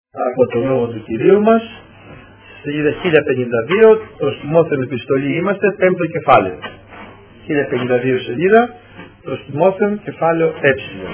από το λόγο του Κυρίου μας, σελίδα 1052, προς Τιμόθεον επιστολή είμαστε, 5ο κεφάλαιο. 1052 σελίδα, προς Τιμόθεον κεφάλαιο ε.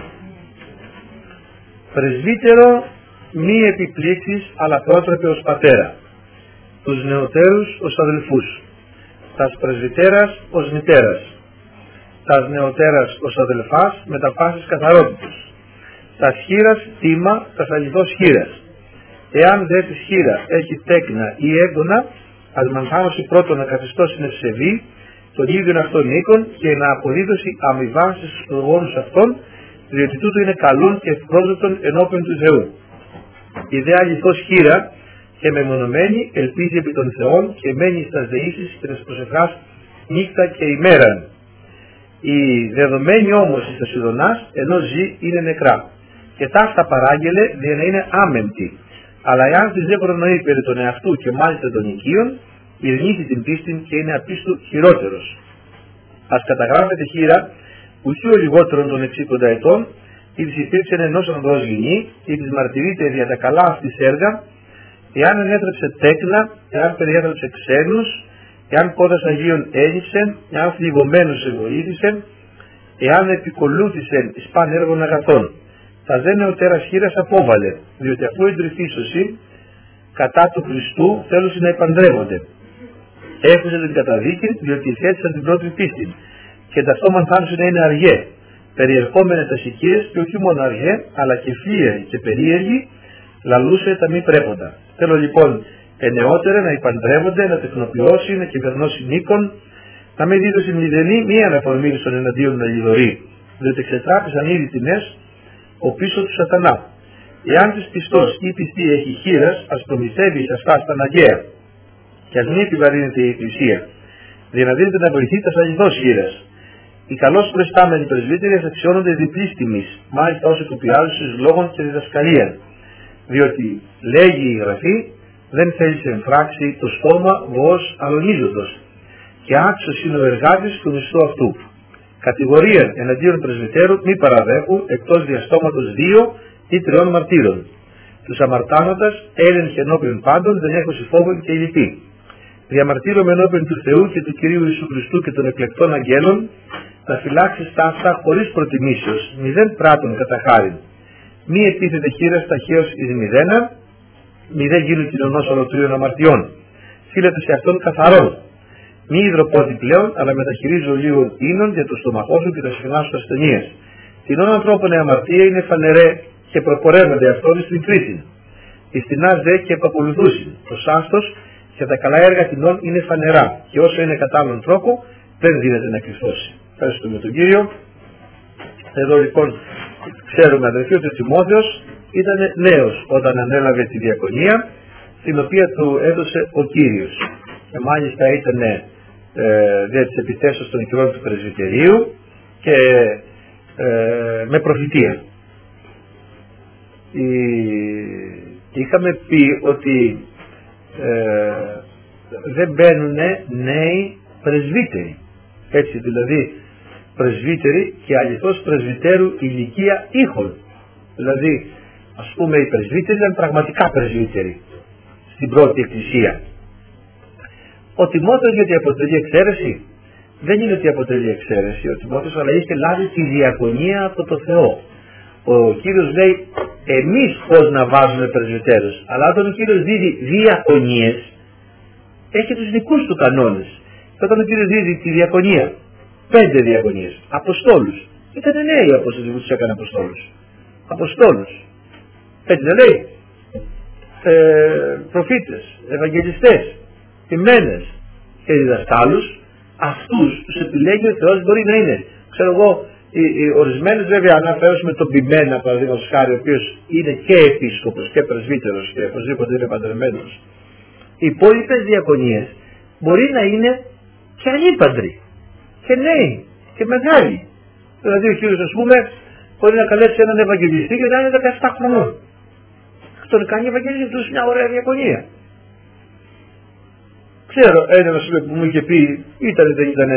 Πρεσβύτερο μη επιπλήξεις, αλλά πρότρεπε ως πατέρα, τους νεωτέρους ως αδελφούς, τας πρεσβυτέρας ως μητέρας, τας νεωτέρας ως αδελφάς με τα πάσης καθαρότητος, τας χείρας τίμα, τας αληθώς χείρας. Εάν δε της χείρα έχει τέκνα ή έγκωνα, ας μανθάνωση πρώτον να καθιστώσει να ευσεβεί τον ίδιον αυτόν οίκον και να αποδίδωση αμοιβά στους προγόνους αυτών, διότι τούτο είναι καλούν και ευπρόσδεκτον ενώπιον του Θεού. Η δε αληθώς χείρα και μεμονωμένη ελπίζει επί των Θεών και μένει στας δεήσεις και τας προσευχάς νύχτα και ημέραν. Η δεδομένη όμως εις τα Σιδωνάς ενώ ζει είναι νεκρά και ταύτα παράγγελε για να είναι άμεμπτη. Αλλά εάν της δεν προνοεί περί τον εαυτού και μάλιστα των οικείων, ειρνήθη την πίστην και είναι απίστου χειρότερος. Ας καταγράφεται χείρα που ο λιγότερον των 60 ετών, ή της υπήρξε ενός ανδρός γυνή, ή της μαρτυρείται δια τα καλά αυτής έργα, εάν ενέτρεψε τέκνα, εάν περιέτρεψε ξένους, εάν πόδας Αγίων έλειψε, εάν θλιβωμένους εγωήθησε, εάν επικολούθησε εις παν έργων αγαθών. Τα δε νεωτέρας χείρας απόβαλε, διότι αφού εντρυφήσωση κατά του Χριστού θέλουσι να επαντρεύονται. Έχουσε την καταδίκη, διότι ηθέτησαν την πρώτη πίστη, και ταυτό μανθάνουσι να είναι αργέ, περιερχόμενε τα οικίες και όχι μόνο αργέ, αλλά και φλίεροι και περίεργοι, λαλούσε τα μη πρέποντα. Θέλω λοιπόν ενεότερα να επαντρεύονται, να τεχνοποιώσει, να κυβερνώσει νίκον, να μην δίδωση μηδενή μία αναφορμήρισον εναντίον να λιδωρεί, διότι εξετράπησαν ήδη τιμές ο πίσω του σατανά. Εάν της πιστός ή πιστή έχει χείρας, ας προμηθεύει εις αυτά στα αναγκαία, και ας μην επιβαρύνεται η εκκλησία, για να δίνεται να βοηθεί τα αληθώς χείρας. Οι καλώς προϊστάμενοι πρεσβύτεροι αξιώνονται διπλής τιμής, μάλιστα όσο κοπιάζουσες λόγων και διδασκαλία, διότι λέγει η Γραφή, δεν θέλει σε εμφράξει το στόμα βοός αλωνίζοντος, και άξιος είναι ο εργάτης του μισθού αυτού. Κατηγορία εναντίον πρεσβυτέρου μη παραδέχου εκτός διαστόματος 2 ή 3 μαρτύρων. Τους αμαρτάνοντας έλεγχε ενώπιον πάντων δεν έχω φόβον και λυπή. Διαμαρτύρομαι ενώπιον του Θεού και του Κυρίου Ιησού Χριστού και των εκλεκτών αγγέλων να φυλάξεις τα αυτά χωρίς προτιμήσεως, μηδέν πράττων κατά χάριν. Μη επίθετε χείρας ταχαίως εις μηδένα, μηδέν γίνουν κοινωνός ολοτρίων αμαρτιών. Φύλετε σε αυτόν καθαρόν. Μη υδροπότη πλέον, αλλά μεταχειρίζω λίγο ίνων για το στομαχό σου και τα σφινά σου ασθενείες. Τινών ανθρώπων η αμαρτία είναι φανερέ και προπορεύονται αυτόν στην κρίση. Ιστινάς δε και επακολουθούσιν. Το σάστος και τα καλά έργα τινών είναι φανερά, και όσο είναι κατά άλλον τρόπο δεν δίνεται να κρυφώσει. Ευχαριστούμε τον Κύριο. Εδώ λοιπόν ξέρουμε αδελφοί ότι ο Τιμόθεος ήταν νέος όταν ανέλαβε τη διακονία, την οποία του έδωσε ο Κύριος. Και μάλιστα ήταν δια της επιθέσεως των κυρών του πρεσβυτερίου και με προφητεία. Είχαμε πει ότι δεν μπαίνουν νέοι πρεσβύτεροι, έτσι δηλαδή πρεσβύτεροι και αληθώς πρεσβυτέρου ηλικία ήχων. Δηλαδή ας πούμε οι πρεσβύτεροι ήταν πραγματικά πρεσβύτεροι στην πρώτη εκκλησία. Ο Τιμόθεος γιατί αποτελεί εξαίρεση? Δεν είναι ότι αποτελεί εξαίρεση ο Τιμόθεος, αλλά είχε λάβει τη διακονία από το Θεό. Ο Κύριος λέει εμείς πώς να βάζουμε πρεσβυτέρους, αλλά όταν ο Κύριος δίδει διακονίες έχει τους δικούς του κανόνες. Και όταν ο Κύριος δίδει τη διακονία, 5 διακονίες, αποστόλους, ήταν νέοι οι Απόστολοι που τους έκανε αποστόλους. Έτσι δεν λέει? Προφήτες, ευαγγελιστές, ποιμένες και διδασκάλους, αυτούς τους επιλέγει ο Θεός. Μπορεί να είναι, ξέρω εγώ, οι ορισμένες βέβαια αναφέρουμε τον ποιμένα παραδείγματος χάρη, ο οποίος είναι και επίσκοπος και πρεσβύτερος και οπωσδήποτε είναι παντρεμένος. Οι υπόλοιπες διακονίες μπορεί να είναι και ανήπαντροι και νέοι και μεγάλοι. Δηλαδή ο Κύριος ας πούμε μπορεί να καλέσει έναν ευαγγελιστή και να είναι 17 χρονών. Τον κάνει ευαγγελιστή, του μια ωραία διακονία. Ξέρω έναν που μου είχε πει, δεν ήταν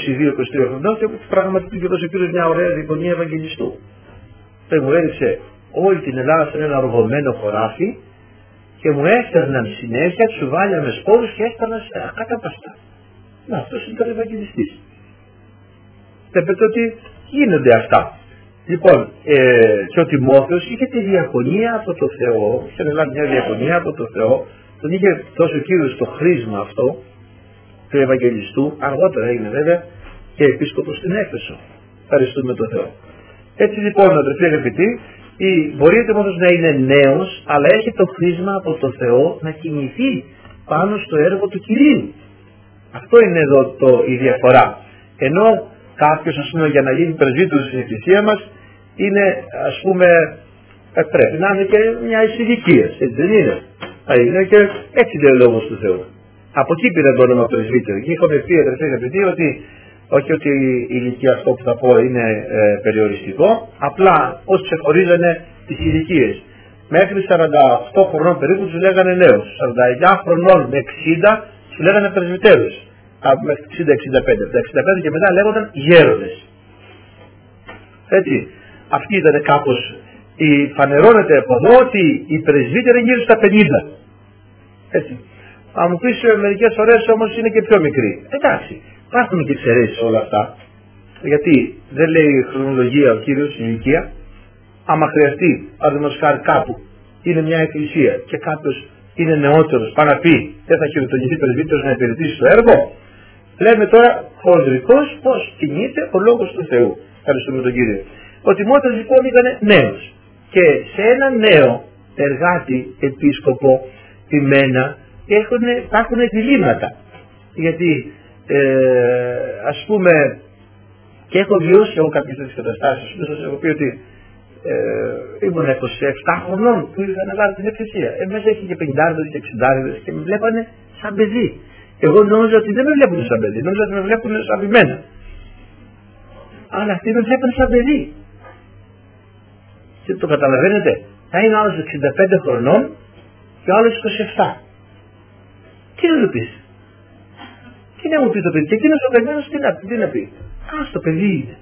22-23 χρονών και πράγματι του είχε δώσει ο Κύριος μια ωραία διακονία ευαγγελιστού. Δεν μου έδειξε όλη την Ελλάδα σε ένα οργωμένο χωράφι και μου έφερναν συνέχεια τσουβάλια με σπόρους και έφταναν σε ακαταπαστά. Να, αυτός είναι ο Ευαγγελιστής. Βλέπετε ότι γίνονται αυτά. Λοιπόν, και ο Τιμόθεος είχε τη διακονία από το Θεό, είχε λάβει μια διακονία από το Θεό, τον είχε δώσει ο Κύριος το χρήσμα αυτό του Ευαγγελιστού, αργότερα έγινε βέβαια και επίσκοπος στην Έφεσο. Ευχαριστούμε τον Θεό. Έτσι λοιπόν, αδερφοί αγαπητοί, μπορεί ο Τιμόθεος να είναι νέος, αλλά έχει το χρήσμα από το Θεό να κινηθεί πάνω στο έργο του Κυρίου. Αυτό είναι εδώ η διαφορά. Ενώ κάποιος, ας πούμε, για να γίνει πρεσβύτερος στην εκκλησία μας, είναι, ας πούμε, πρέπει να είναι και μια εισηλικίας, έτσι δεν είναι? Είναι και έτσι λέει ο λόγος του Θεού. Από εκεί πήρε το όνομα πρεσβύτερο. Και είχαμε πει, αδερφοί αγαπητοί, ότι όχι ότι η ηλικία, αυτό που θα πω, είναι περιοριστικό, απλά ως ξεχωρίζανε τις ηλικίες. Μέχρι 48 χρονών περίπου τους λέγανε νέους, 49 χρονών με 60 τους λέγανε πρεσβυτέρους. Μέχρι 60-65. Τα 65 και μετά λέγονταν γέροντες. Έτσι. Αυτή ήταν κάπως. Φανερώνεται από εδώ ότι οι πρεσβύτεροι γύρω στα 50. Έτσι. Αν μου πεις μερικές φορές όμως είναι και πιο μικροί. Εντάξει. Υπάρχουν και εξαιρέσεις όλα αυτά. Γιατί δεν λέει η χρονολογία ο Κύριος, η ηλικία. Άμα χρειαστεί, παραδείγματος χάρη κάπου είναι μια εκκλησία και κάποιος είναι νεότερος, πάει να πει δεν θα χειροτονηθεί πρεσβύτερος να υπηρετήσει το έργο. Λέμε τώρα χοντρικώς πώς κινείται ο λόγος του Θεού. Ευχαριστούμε τον Κύριο. Ο Τιμόθεος λοιπόν ήταν νέος. Και σε ένα νέο εργάτη, επίσκοπο, ποιμένα, υπάρχουν διλήμματα. Γιατί ας πούμε, και έχω βιώσει εγώ κάποιες τέτοιες καταστάσεις, σας έχω πει ότι ήμουν 27 χρονών που είχα αναλάβει την εκκλησία. Μέσα έχει και 50 και 60 και με βλέπανε σαν παιδί. Εγώ νόμιζα ότι δεν με βλέπουν σαν παιδί, νόμιζα ότι με βλέπουν σαν πειμένα. Αλλά αυτοί με βλέπουν σαν παιδί. Και το καταλαβαίνετε, θα είναι ο άλλος 65 χρονών και ο άλλος 27. Τι να του πεις? Τι να μου πει το παιδί? Και εκείνος ο καημένος τι να πει? Το παιδί είναι.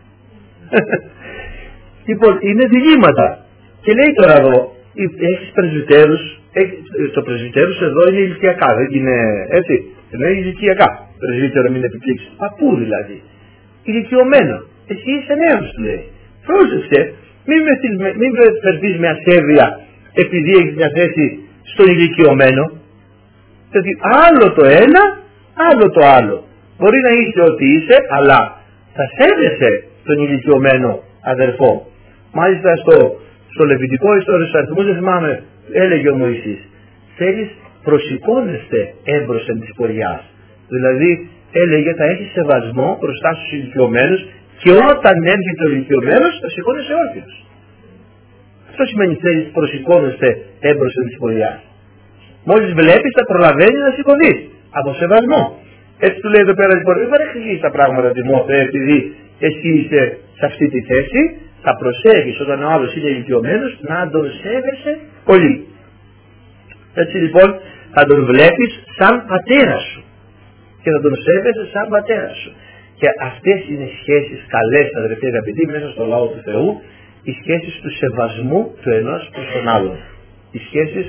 Λοιπόν, είναι διλήμματα. Και λέει τώρα εδώ, έχεις πρεσβυτέρους, το πρεσβυτέρους εδώ είναι ηλικιακά, δεν είναι έτσι. Ενώ είναι ηλικιακά. Πρεσβύτερο μην επιπλήξει. Παππού δηλαδή. Ηλικιωμένο. Εσύ είσαι νέος, του λέει. Πρόσεξε, μην φερθείς με ασέβεια επειδή έχεις μια θέση στον ηλικιωμένο. Δηλαδή άλλο το ένα, άλλο το άλλο. Μπορεί να είσαι ό,τι είσαι, αλλά θα σέβεσαι τον ηλικιωμένο αδερφό. Μάλιστα στο Λεβιτικό, στους αριθμούς, δεν θυμάμαι, έλεγε ο Μωυσής, θέλεις προσηκώνεστε έμπροσθεν της ποριάς. Δηλαδή έλεγε θα έχεις σεβασμό μπροστά στους ηλικιωμένους και όταν έρχεται ο ηλικιωμένος θα σηκώνεσαι όρθιος. Αυτό σημαίνει θέλεις προσηκώνεστε έμπροσθεν της ποριάς. Μόλις βλέπεις θα προλαβαίνει να σηκωθείς από σεβασμό. Έτσι του λέει εδώ πέρα λοιπόν, δεν εξηγείς τα πράγματα Τιμόθεε επειδή εσύ είσαι σε αυτή τη θέση, θα προσέχεις όταν ο άλλος είναι ηλικιωμένος να τον σέβεσαι πολύ. Έτσι λοιπόν θα τον βλέπεις σαν πατέρα σου και θα τον σέβεσαι σαν πατέρα σου. Και αυτές είναι σχέσεις καλές, αδερφοί αγαπητοί, μέσα στο λαό του Θεού, οι σχέσεις του σεβασμού του ενός προς τον άλλον. Οι σχέσεις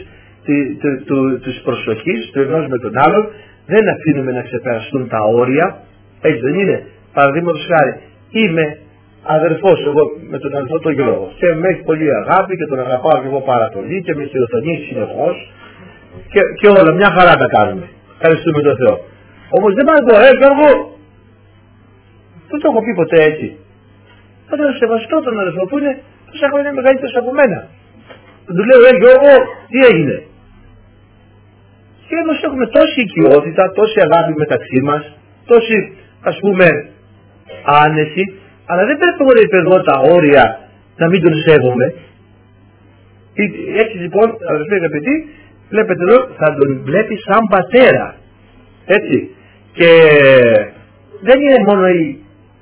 της προσοχής του ενός με τον άλλον, δεν αφήνουμε να ξεπεραστούν τα όρια, έτσι δεν είναι? Παραδείγματος χάρη, είμαι αδερφός εγώ με τον αδερφό τον Γιώργο και με έχει πολύ αγάπη και τον αγαπάω και εγώ πάρα πολύ και με χειροτονεί συνεχώς και όλα μια χαρά τα κάνουμε. Ευχαριστούμε τον Θεό. Όμως δεν πάει πω, Γιώργο, δεν το έχω πει ποτέ έτσι. Θα τον σεβαστώ τον αδερφό που είναι τόσα χρόνια μεγαλύτερος από μένα. Του λέω, Γιώργο, τι έγινε? Και όμως έχουμε τόση οικειότητα, τόση αγάπη μεταξύ μας, τόση ας πούμε άνεση, αλλά δεν πρέπει να υπερβώ τα όρια να μην τον σέβομαι. Έτσι λοιπόν, αδερφοί αγαπητοί, βλέπετε εδώ, θα τον βλέπει σαν πατέρα. Έτσι. Και δεν είναι μόνο οι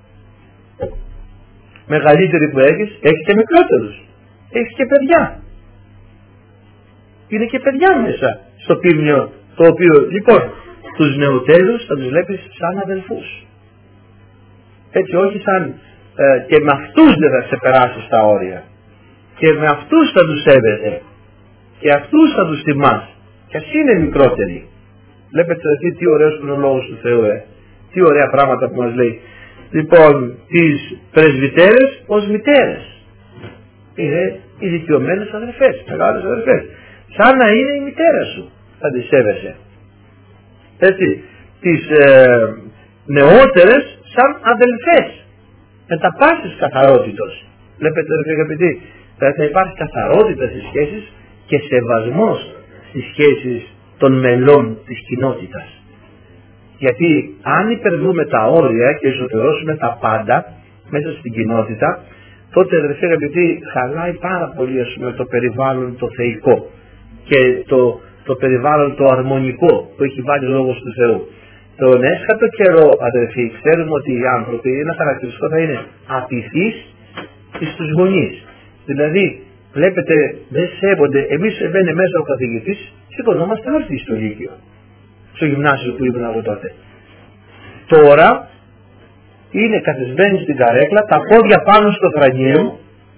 μεγαλύτεροι που έχεις και μικρότερους. Έχεις και παιδιά. Είναι και παιδιά μέσα στο πίμνιο, το οποίο λοιπόν τους νεοτέρους θα τους βλέπεις σαν αδελφούς. Έτσι, όχι σαν και με αυτούς δεν θα ξεπεράσεις τα όρια. και με αυτούς θα τους σέβεσαι και αυτούς θα τους τιμάς και ας είναι μικρότεροι. Βλέπετε τι ωραίος είναι ο λόγος του Θεού, τι ωραία πράγματα που μας λέει. Λοιπόν, τις πρεσβυτέρες ως μητέρες, είναι οι δικαιωμένες αδερφές, μεγάλες αδερφές, σαν να είναι η μητέρα σου θα τις σέβεσαι. Έτσι, τις νεότερες σαν αδελφές, με τα πάσης καθαρότητος. Βλέπετε αγαπητοί, θα υπάρχει καθαρότητα στις σχέσεις και σεβασμός στις σχέσεις των μελών της κοινότητας. Γιατί αν υπερβούμε τα όρια και εσωτερώσουμε τα πάντα μέσα στην κοινότητα, τότε αδερφοί αγαπητοί χαλάει πάρα πολύ το περιβάλλον το θεϊκό και το περιβάλλον το αρμονικό που έχει βάλει λόγος του Θεού. Τον έσχατο καιρό αδερφοί ξέρουμε ότι οι άνθρωποι, ένα χαρακτηριστικό θα είναι απειθείς στους γονείς. Δηλαδή βλέπετε δεν σέβονται, εμείς μπαίνει μέσα ο καθηγητής, σηκωνόμαστε όρθιοι στο Λύκειο, στο γυμνάσιο που ήμουν εγώ τότε. Τώρα είναι καθισμένοι στην καρέκλα, τα πόδια πάνω στο θρανίο,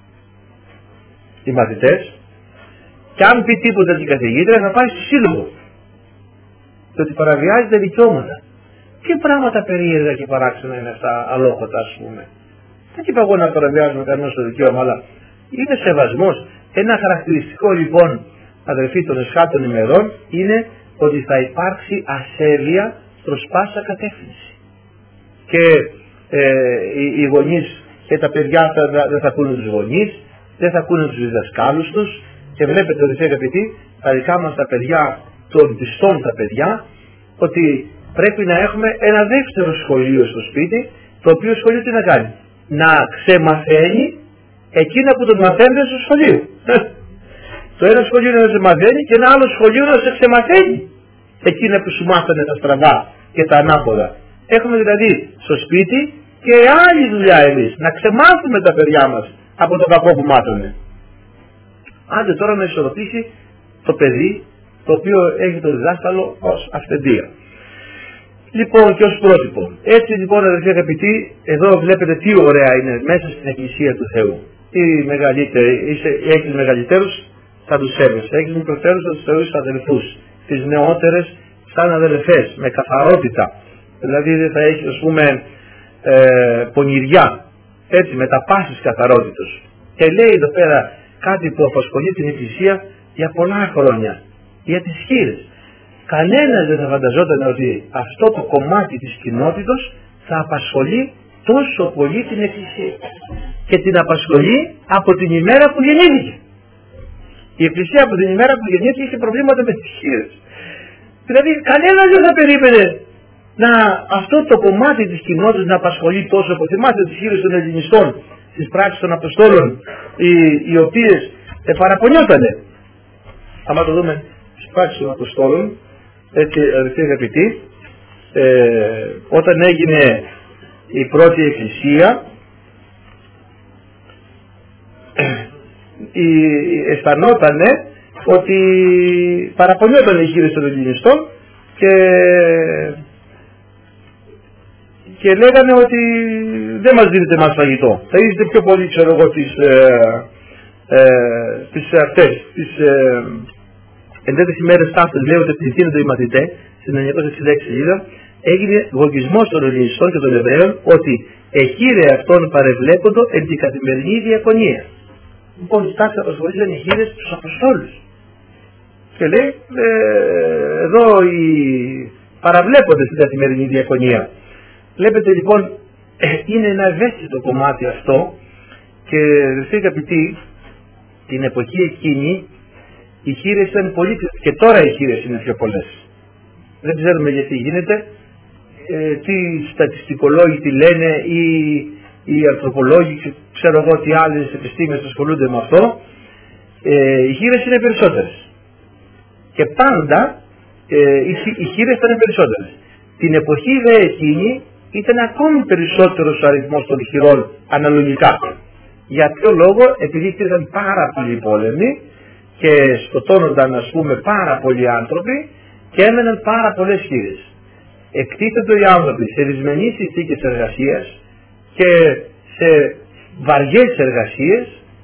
οι μαθητές, και αν πει τίποτα την καθηγήτρια θα πάει στο σύλλογο. Το ότι παραβιάζεται δικαιώματα. Τι πράγματα περίεργα και παράξενα είναι αυτά, αλόκοτα ας πούμε. Δεν είπα εγώ να παραβιάζουμε κανένα το δικαίωμα, αλλά είναι σεβασμός. Ένα χαρακτηριστικό λοιπόν αδερφοί των εσχάτων ημερών είναι ότι θα υπάρξει ασέβεια προς πάσα κατεύθυνση. Και οι γονείς και τα παιδιά δεν θα ακούνε τους γονείς, δεν θα ακούνε τους διδασκάλους τους, και βλέπετε ότι αγαπητοί τα δικά μας τα παιδιά, των πιστών τα παιδιά, ότι πρέπει να έχουμε ένα δεύτερο σχολείο στο σπίτι, το οποίο σχολείο τι να κάνει? Να ξεμαθαίνει εκείνα που τον μαθαίνουν στο σχολείο. Το ένα σχολείο να σε μαθαίνει και ένα άλλο σχολείο να σε ξεμαθαίνει εκείνα που σου μάθανε τα στραβά και τα ανάποδα. Έχουμε δηλαδή στο σπίτι και άλλη δουλειά εμείς, να ξεμάθουμε τα παιδιά μας από το κακό που μάθανε. Άντε τώρα να ισορροπήσει το παιδί το οποίο έχει το διδάσκαλο ως αυθεντία. Λοιπόν, και ως πρότυπο. Έτσι λοιπόν αδερφοί αγαπητοί, εδώ βλέπετε τι ωραία είναι μέσα στην Εκκλησία του Θεού. Οι μεγαλύτεροι, έχεις μεγαλύτερους θα τους σέβεσαι, έχεις μικρότερους θα τους θεωρείς αδελφούς, τις νεότερες σαν αδελφές, με καθαρότητα. Δηλαδή δεν θα έχεις ας πούμε πονηριά, έτσι με τα πάσης καθαρότητος. Και λέει εδώ πέρα κάτι που απασχολεί την Εκκλησία για πολλά χρόνια, για τις χήρες. Κανένας δεν θα φανταζόταν ότι αυτό το κομμάτι της κοινότητος θα απασχολεί τόσο πολύ την Εκκλησία. Και την απασχολεί από την ημέρα που γεννήθηκε. Η Εκκλησία από την ημέρα που γεννήθηκε είχε προβλήματα με τις χήρες. Δηλαδή κανένας δεν θα περίμενε να αυτό το κομμάτι της κοινότητας να απασχολεί τόσο. Θυμάστε τις χήρες των Ελληνιστών στις πράξεις των Αποστόλων, οι οποίες παραπονιότανε. Άμα το δούμε στις πράξεις των Αποστόλων, έτσι αδερφοί αγαπητοί, όταν έγινε η πρώτη εκκλησία, αισθανότανε ότι παραπονιόταν οι χήρες των Ελληνιστών και λέγανε ότι δεν μας δίνετε μας φαγητό. Θα είστε πιο πολύ, ξέρω εγώ, τις εντέτες ημέρες ταύτες, λέει ότι πληθύνονται οι μαθητές, στην 966 σελίδα, έγινε γογισμός των Ελληνιστών και των Εβραίων ότι εχείρε αυτών παρεβλέποντο εν την καθημερινή διακονία. Λοιπόν, κοιτάξτε, απασχολήσαν οι χείρες τους Αποστόλους. Και λέει, εδώ παραβλέπονται στην καθημερινή διακονία. Βλέπετε λοιπόν, είναι ένα ευαίσθητο κομμάτι αυτό και αδερφοί αγαπητοί, την εποχή εκείνη οι χήρες ήταν πολύ, και τώρα οι χήρες είναι πιο πολλές. Δεν ξέρουμε γιατί γίνεται, τι στατιστικολόγοι τι λένε ή οι ανθρωπολόγοι, ξέρω εγώ τι άλλες επιστήμες ασχολούνται με αυτό. Οι χήρες είναι περισσότερες. Και πάντα οι χήρες ήταν περισσότερες. Την εποχή δε εκείνη ήταν ακόμη περισσότερος ο αριθμός των χειρών αναλογικά. Για ποιο λόγο? Επειδή υπήρχαν πάρα πολλοί πόλεμοι και σκοτώνονταν ας πούμε πάρα πολλοί άνθρωποι και έμεναν πάρα πολλές χήρες. Εκτίθετο οι άνθρωποι σε δυσμενείς συνθήκες εργασίας και σε βαριές εργασίες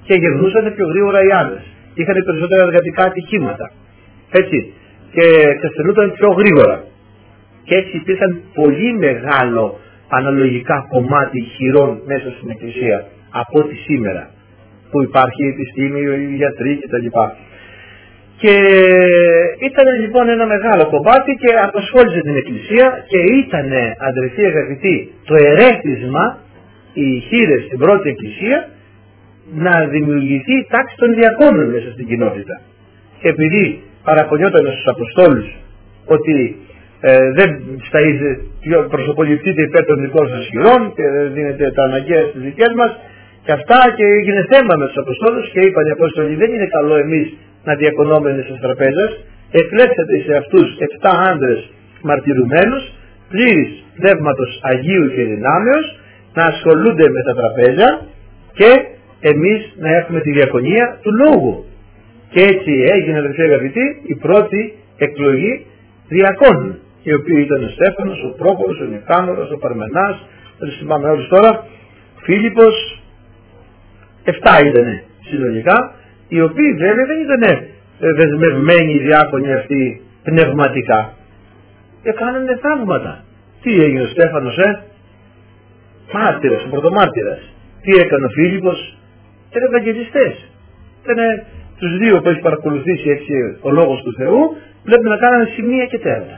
και γερνούσαν πιο γρήγορα οι άντρες. Είχαν περισσότερα εργατικά ατυχήματα. Έτσι. Και ξεσθενούνταν πιο γρήγορα. Και έτσι υπήρχαν πολύ μεγάλο αναλογικά κομμάτι χειρών μέσα στην Εκκλησία από ό,τι σήμερα, που υπάρχει η επιστήμη, οι γιατροί κτλ. Και ήταν λοιπόν ένα μεγάλο κομμάτι και απασχόλησε την Εκκλησία και ήταν, αδερφοί αγαπητοί, το ερέθισμα, οι χήρες στην πρώτη Εκκλησία, να δημιουργηθεί η τάξη των διακόνων μέσα στην κοινότητα. Και επειδή παραπονιόταν στους Αποστόλους ότι δεν προσωποληπτείτε υπέρ των δικών σας χειρών και δεν δίνετε τα αναγκαία στις δικές μας και αυτά, και έγινε θέμα με τους Αποστόλους και είπαν οι Απόστολοι, δεν είναι καλό εμείς να διακονόμενε στις τραπέζες, εκλέξατε σε αυτούς 7 άντρες μαρτυρουμένους, πλήρης πνεύματος Αγίου και δυνάμεως, να ασχολούνται με τα τραπέζα και εμείς να έχουμε τη διακονία του λόγου. Και έτσι έγινε, αδελφοί αγαπητοί, η πρώτη εκλογή διακόνων, οι οποίοι ήταν ο Στέφανος, ο Πρόχωρος, ο Νικάνωρος, ο Παρμενάς, δεν τους θυμάμαι όλους τώρα, Φίλιππος, 7 ήτανε συνολικά, οι οποίοι βέβαια δεν ήταν δεσμευμένοι οι διάκονοι αυτοί πνευματικά. Έκανανε θαύματα. Τι έγινε ο Στέφανος, μάρτυρας, ο πρωτομάρτυρας. Τι έκανε ο Φίλιππος, ήταν ευαγγελιστές. Ήταν τους δύο που έχει παρακολουθήσει έτσι ο λόγος του Θεού, πρέπει να κάνανε σημεία και τέρμα.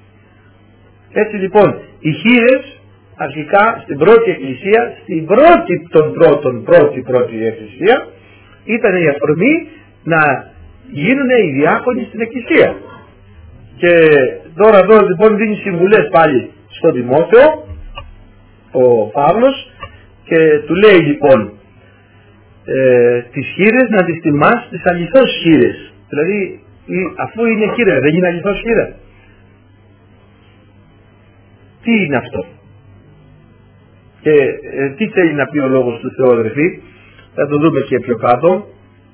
Έτσι λοιπόν οι χήρες αρχικά στην πρώτη εκκλησία, στην πρώτη εκκλησία, ήταν η αφορμή να γίνουν οι διάκονοι στην εκκλησία. Και τώρα εδώ λοιπόν δίνει συμβουλές πάλι στον Τιμόθεο ο Παύλος και του λέει λοιπόν τις χήρες να τις τιμάς τις αληθώς χήρες. Δηλαδή αφού είναι χείρα, δεν είναι αληθώς χείρα. Τι είναι αυτό και τι θέλει να πει ο λόγος του Θεού, αδερφοί? Θα το δούμε και πιο κάτω.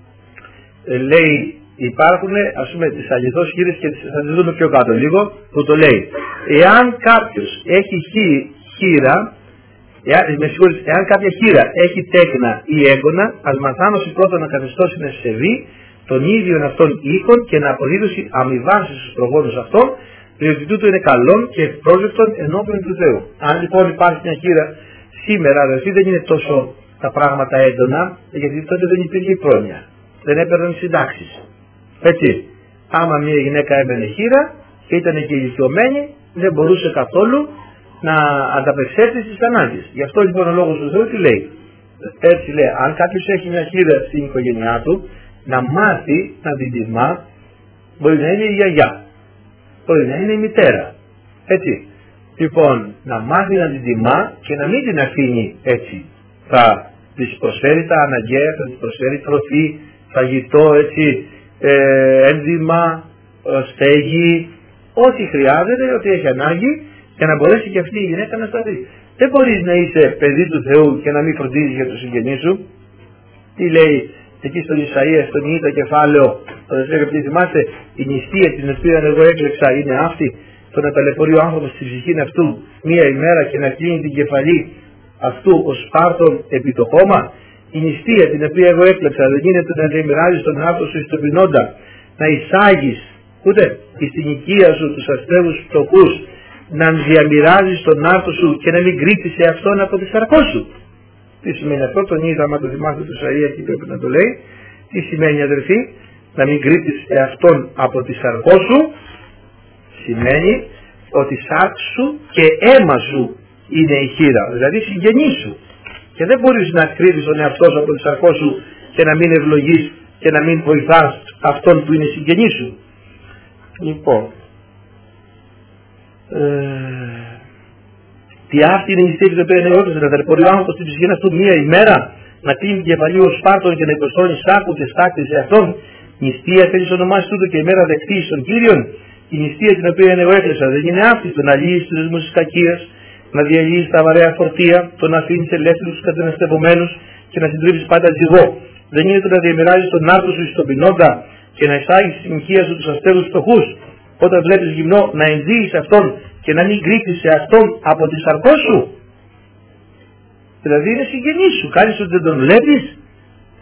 Λέει υπάρχουν ας πούμε τις αληθώς χείρες και θα τις δούμε πιο κάτω λίγο, που το λέει εάν κάποιος έχει χείρα, εάν κάποια χείρα έχει τέκνα ή έγκωνα, ας μαθάνωση πρώτα να καθιστώσει να σεβεί των ίδιων αυτών οίκων και να αποδίδωσει αμοιβάσεις στους προγόνους αυτών, διότι τούτο είναι καλόν και ευπρόσδεκτον ενώπιον του Θεού. Αν λοιπόν υπάρχει μια χείρα σήμερα, αδερφοί, δεν είναι τόσο τα πράγματα έντονα, γιατί τότε δεν υπήρχε πρόνοια. Δεν έπαιρναν συντάξεις. Έτσι, άμα μια γυναίκα έμπαινε χείρα και ήταν και ηλικιωμένη, δεν μπορούσε καθόλου να ανταπεξέλθει στις ανάγκες. Γι' αυτό λοιπόν ο λόγος του Θεού τι λέει? Έτσι λέει, αν κάποιος έχει μια χείρα στην οικογένειά του, να μάθει να την τιμά, μπορεί να είναι η γιαγιά, μπορεί να είναι η μητέρα. Έτσι. Λοιπόν, να μάθει να την τιμά και να μην την αφήνει έτσι. Θα της προσφέρει τα αναγκαία, θα της προσφέρει τροφή, φαγητό, έτσι, ένδυμα, στέγη, ό,τι χρειάζεται, ό,τι έχει ανάγκη, για να μπορέσει και αυτή η γυναίκα να σταθεί. Δεν μπορείς να είσαι παιδί του Θεού και να μην φροντίζεις για τους συγγενείς σου. Τι λέει εκεί στον Ισαΐα, στον Ιήτα κεφάλαιο, όταν θυμάστε, η νηστεία την οποία εγώ έκλεξα είναι αυτή, το να ταλαιπωρεί ο άνθρωπος στη ψυχή αυτού μία ημέρα και να κλείνει την κεφαλή αυτού ως Σπάρτον επί το χώμα. Η νηστεία την οποία εγώ έκλεξα δεν γίνεται να διαμοιράζεις τον άρτο σου στον πεινόντα, να εισάγεις ούτε στην οικία σου τους αστέρους φτωχούς, να διαμοιράζεις τον άρτο σου και να μην κρύψεις σε αυτόν από τη σαρκό σου. Τι σημαίνει αυτό? Τον είδα, άμα το θυμάστε του Ισαΐα, εκεί πρέπει να το λέει. Τι σημαίνει, αδερφοί? Να μην κρύψεις αυτόν από τη σαρκό σου σημαίνει ότι σάρκ σου και αίμα σου είναι η χείρα, δηλαδή συγγενή σου. Και δεν μπορείς να κρύβεις τον εαυτό σου από τη σαρκό σου και να μην ευλογείς και να μην βοηθάς αυτόν που είναι συγγενή σου. Λοιπόν, τι αυτή είναι η νηστεία την οποία ενεργόταν να ταλαιπωρεί ο άνθρωπος στην ψυχή αυτού μία ημέρα, να κλείνει την κεφαλή ως Σπάρτον και να υποστώνει σάκου και στάκτη σε αυτόν. Νηστεία θέλεις ονομάσεις τούτο και ημέρα δεκτή των Κύριων. Η νηστεία την οποία εγώ έκλεισα δεν είναι αυτή, το να λύσεις τους δεσμούς της κακίας, να διαλύσεις τα βαρέα φορτία, το να αφήνεις ελεύθερους τους καταναστευομένους και να συντρίβεις πάντα ζυγό. Δεν είναι το να διαμοιράζεις τον άρτο σου στον πεινόντα και να εισάγεις στην οικία σου τους αστέρους φτωχούς. Όταν βλέπεις γυμνό να ενδύεις αυτόν και να μην κρύψεις σε αυτόν από τη σαρκό σου. Δηλαδή είναι συγγενής σου, κάνεις ότι δεν τον βλέπεις.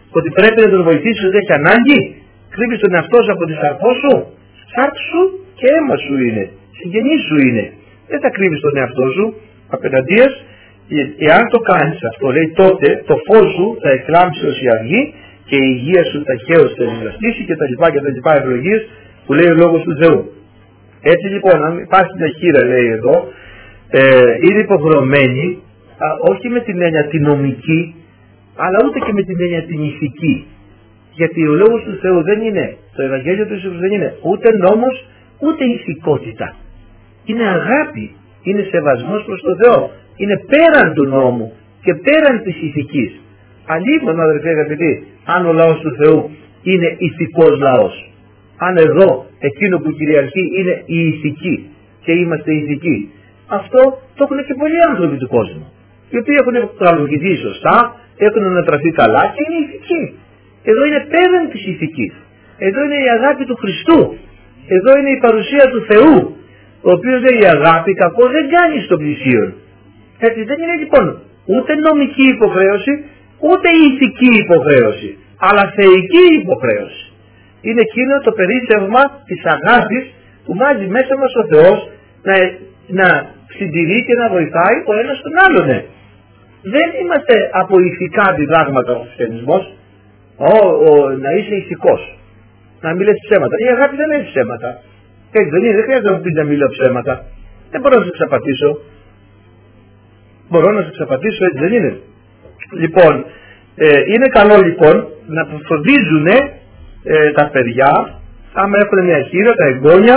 ότι πρέπει να τον βοηθήσεις ότι έχει ανάγκη? Κρύβεις τον εαυτό σου από τη σαρκό σου? Σάρκ σου και αίμα σου είναι, συγγενής σου είναι. Δεν θα κρύβεις τον εαυτό σου απέναντίας. Εάν το κάνεις αυτό, λέει, τότε το φως σου θα εκλάμψει ως η αυγή και η υγεία σου ταχαίως θα ευλαστήσει και τα λοιπά ευλογίες που λέει ο λόγος του Θεού. Έτσι λοιπόν, αν υπάρχει μια χείρα, λέει εδώ, είναι υποχρεωμένη, όχι με την έννοια την νομική, αλλά ούτε και με την έννοια την ηθική. Γιατί ο λόγος του Θεού δεν είναι, το Ευαγγέλιο του Ιησού δεν είναι ούτε νόμος, ούτε ηθικότητα. Είναι αγάπη, είναι σεβασμός προς τον Θεό. Είναι πέραν του νόμου και πέραν της ηθικής. Αλλήμον, αδερφοί αγαπητοί, αν ο λαός του Θεού είναι ηθικός λαός. Αν εδώ εκείνο που κυριαρχεί είναι η ηθική και είμαστε ηθικοί. Αυτό το έχουν και πολλοί άνθρωποι του κόσμου. Οι οποίοι έχουν καταλογηθεί σωστά, έχουν ανατραφεί καλά και είναι ηθικοί. Εδώ είναι πέραν της ηθικής. Εδώ είναι η αγάπη του Χριστού. Εδώ είναι η παρουσία του Θεού. Ο οποίος λέει η αγάπη κακό δεν κάνει στον πλησίον. Έτσι δεν είναι λοιπόν ούτε νομική υποχρέωση, ούτε ηθική υποχρέωση, αλλά θεϊκή υποχρέωση. Είναι εκείνο το περίσσευμα της αγάπης που βάζει μέσα μας ο Θεός να συντηρεί και να βοηθάει ο ένας τον άλλον. Δεν είμαστε από ηθικά διδάγματα ο χριστιανισμός, να είσαι ηθικός, να μην λες ψέματα. Η αγάπη δεν λέει ψέματα. Έτσι δεν είναι, δεν χρειάζεται να μου πεις να μην λέω ψέματα. Δεν μπορώ να σε ξαπατήσω. Μπορώ να σε ξαπατήσω, έτσι δεν είναι? Λοιπόν, είναι καλό λοιπόν να φροντίζουν τα παιδιά, άμα έχουν μια χείρα, τα εγγόνια,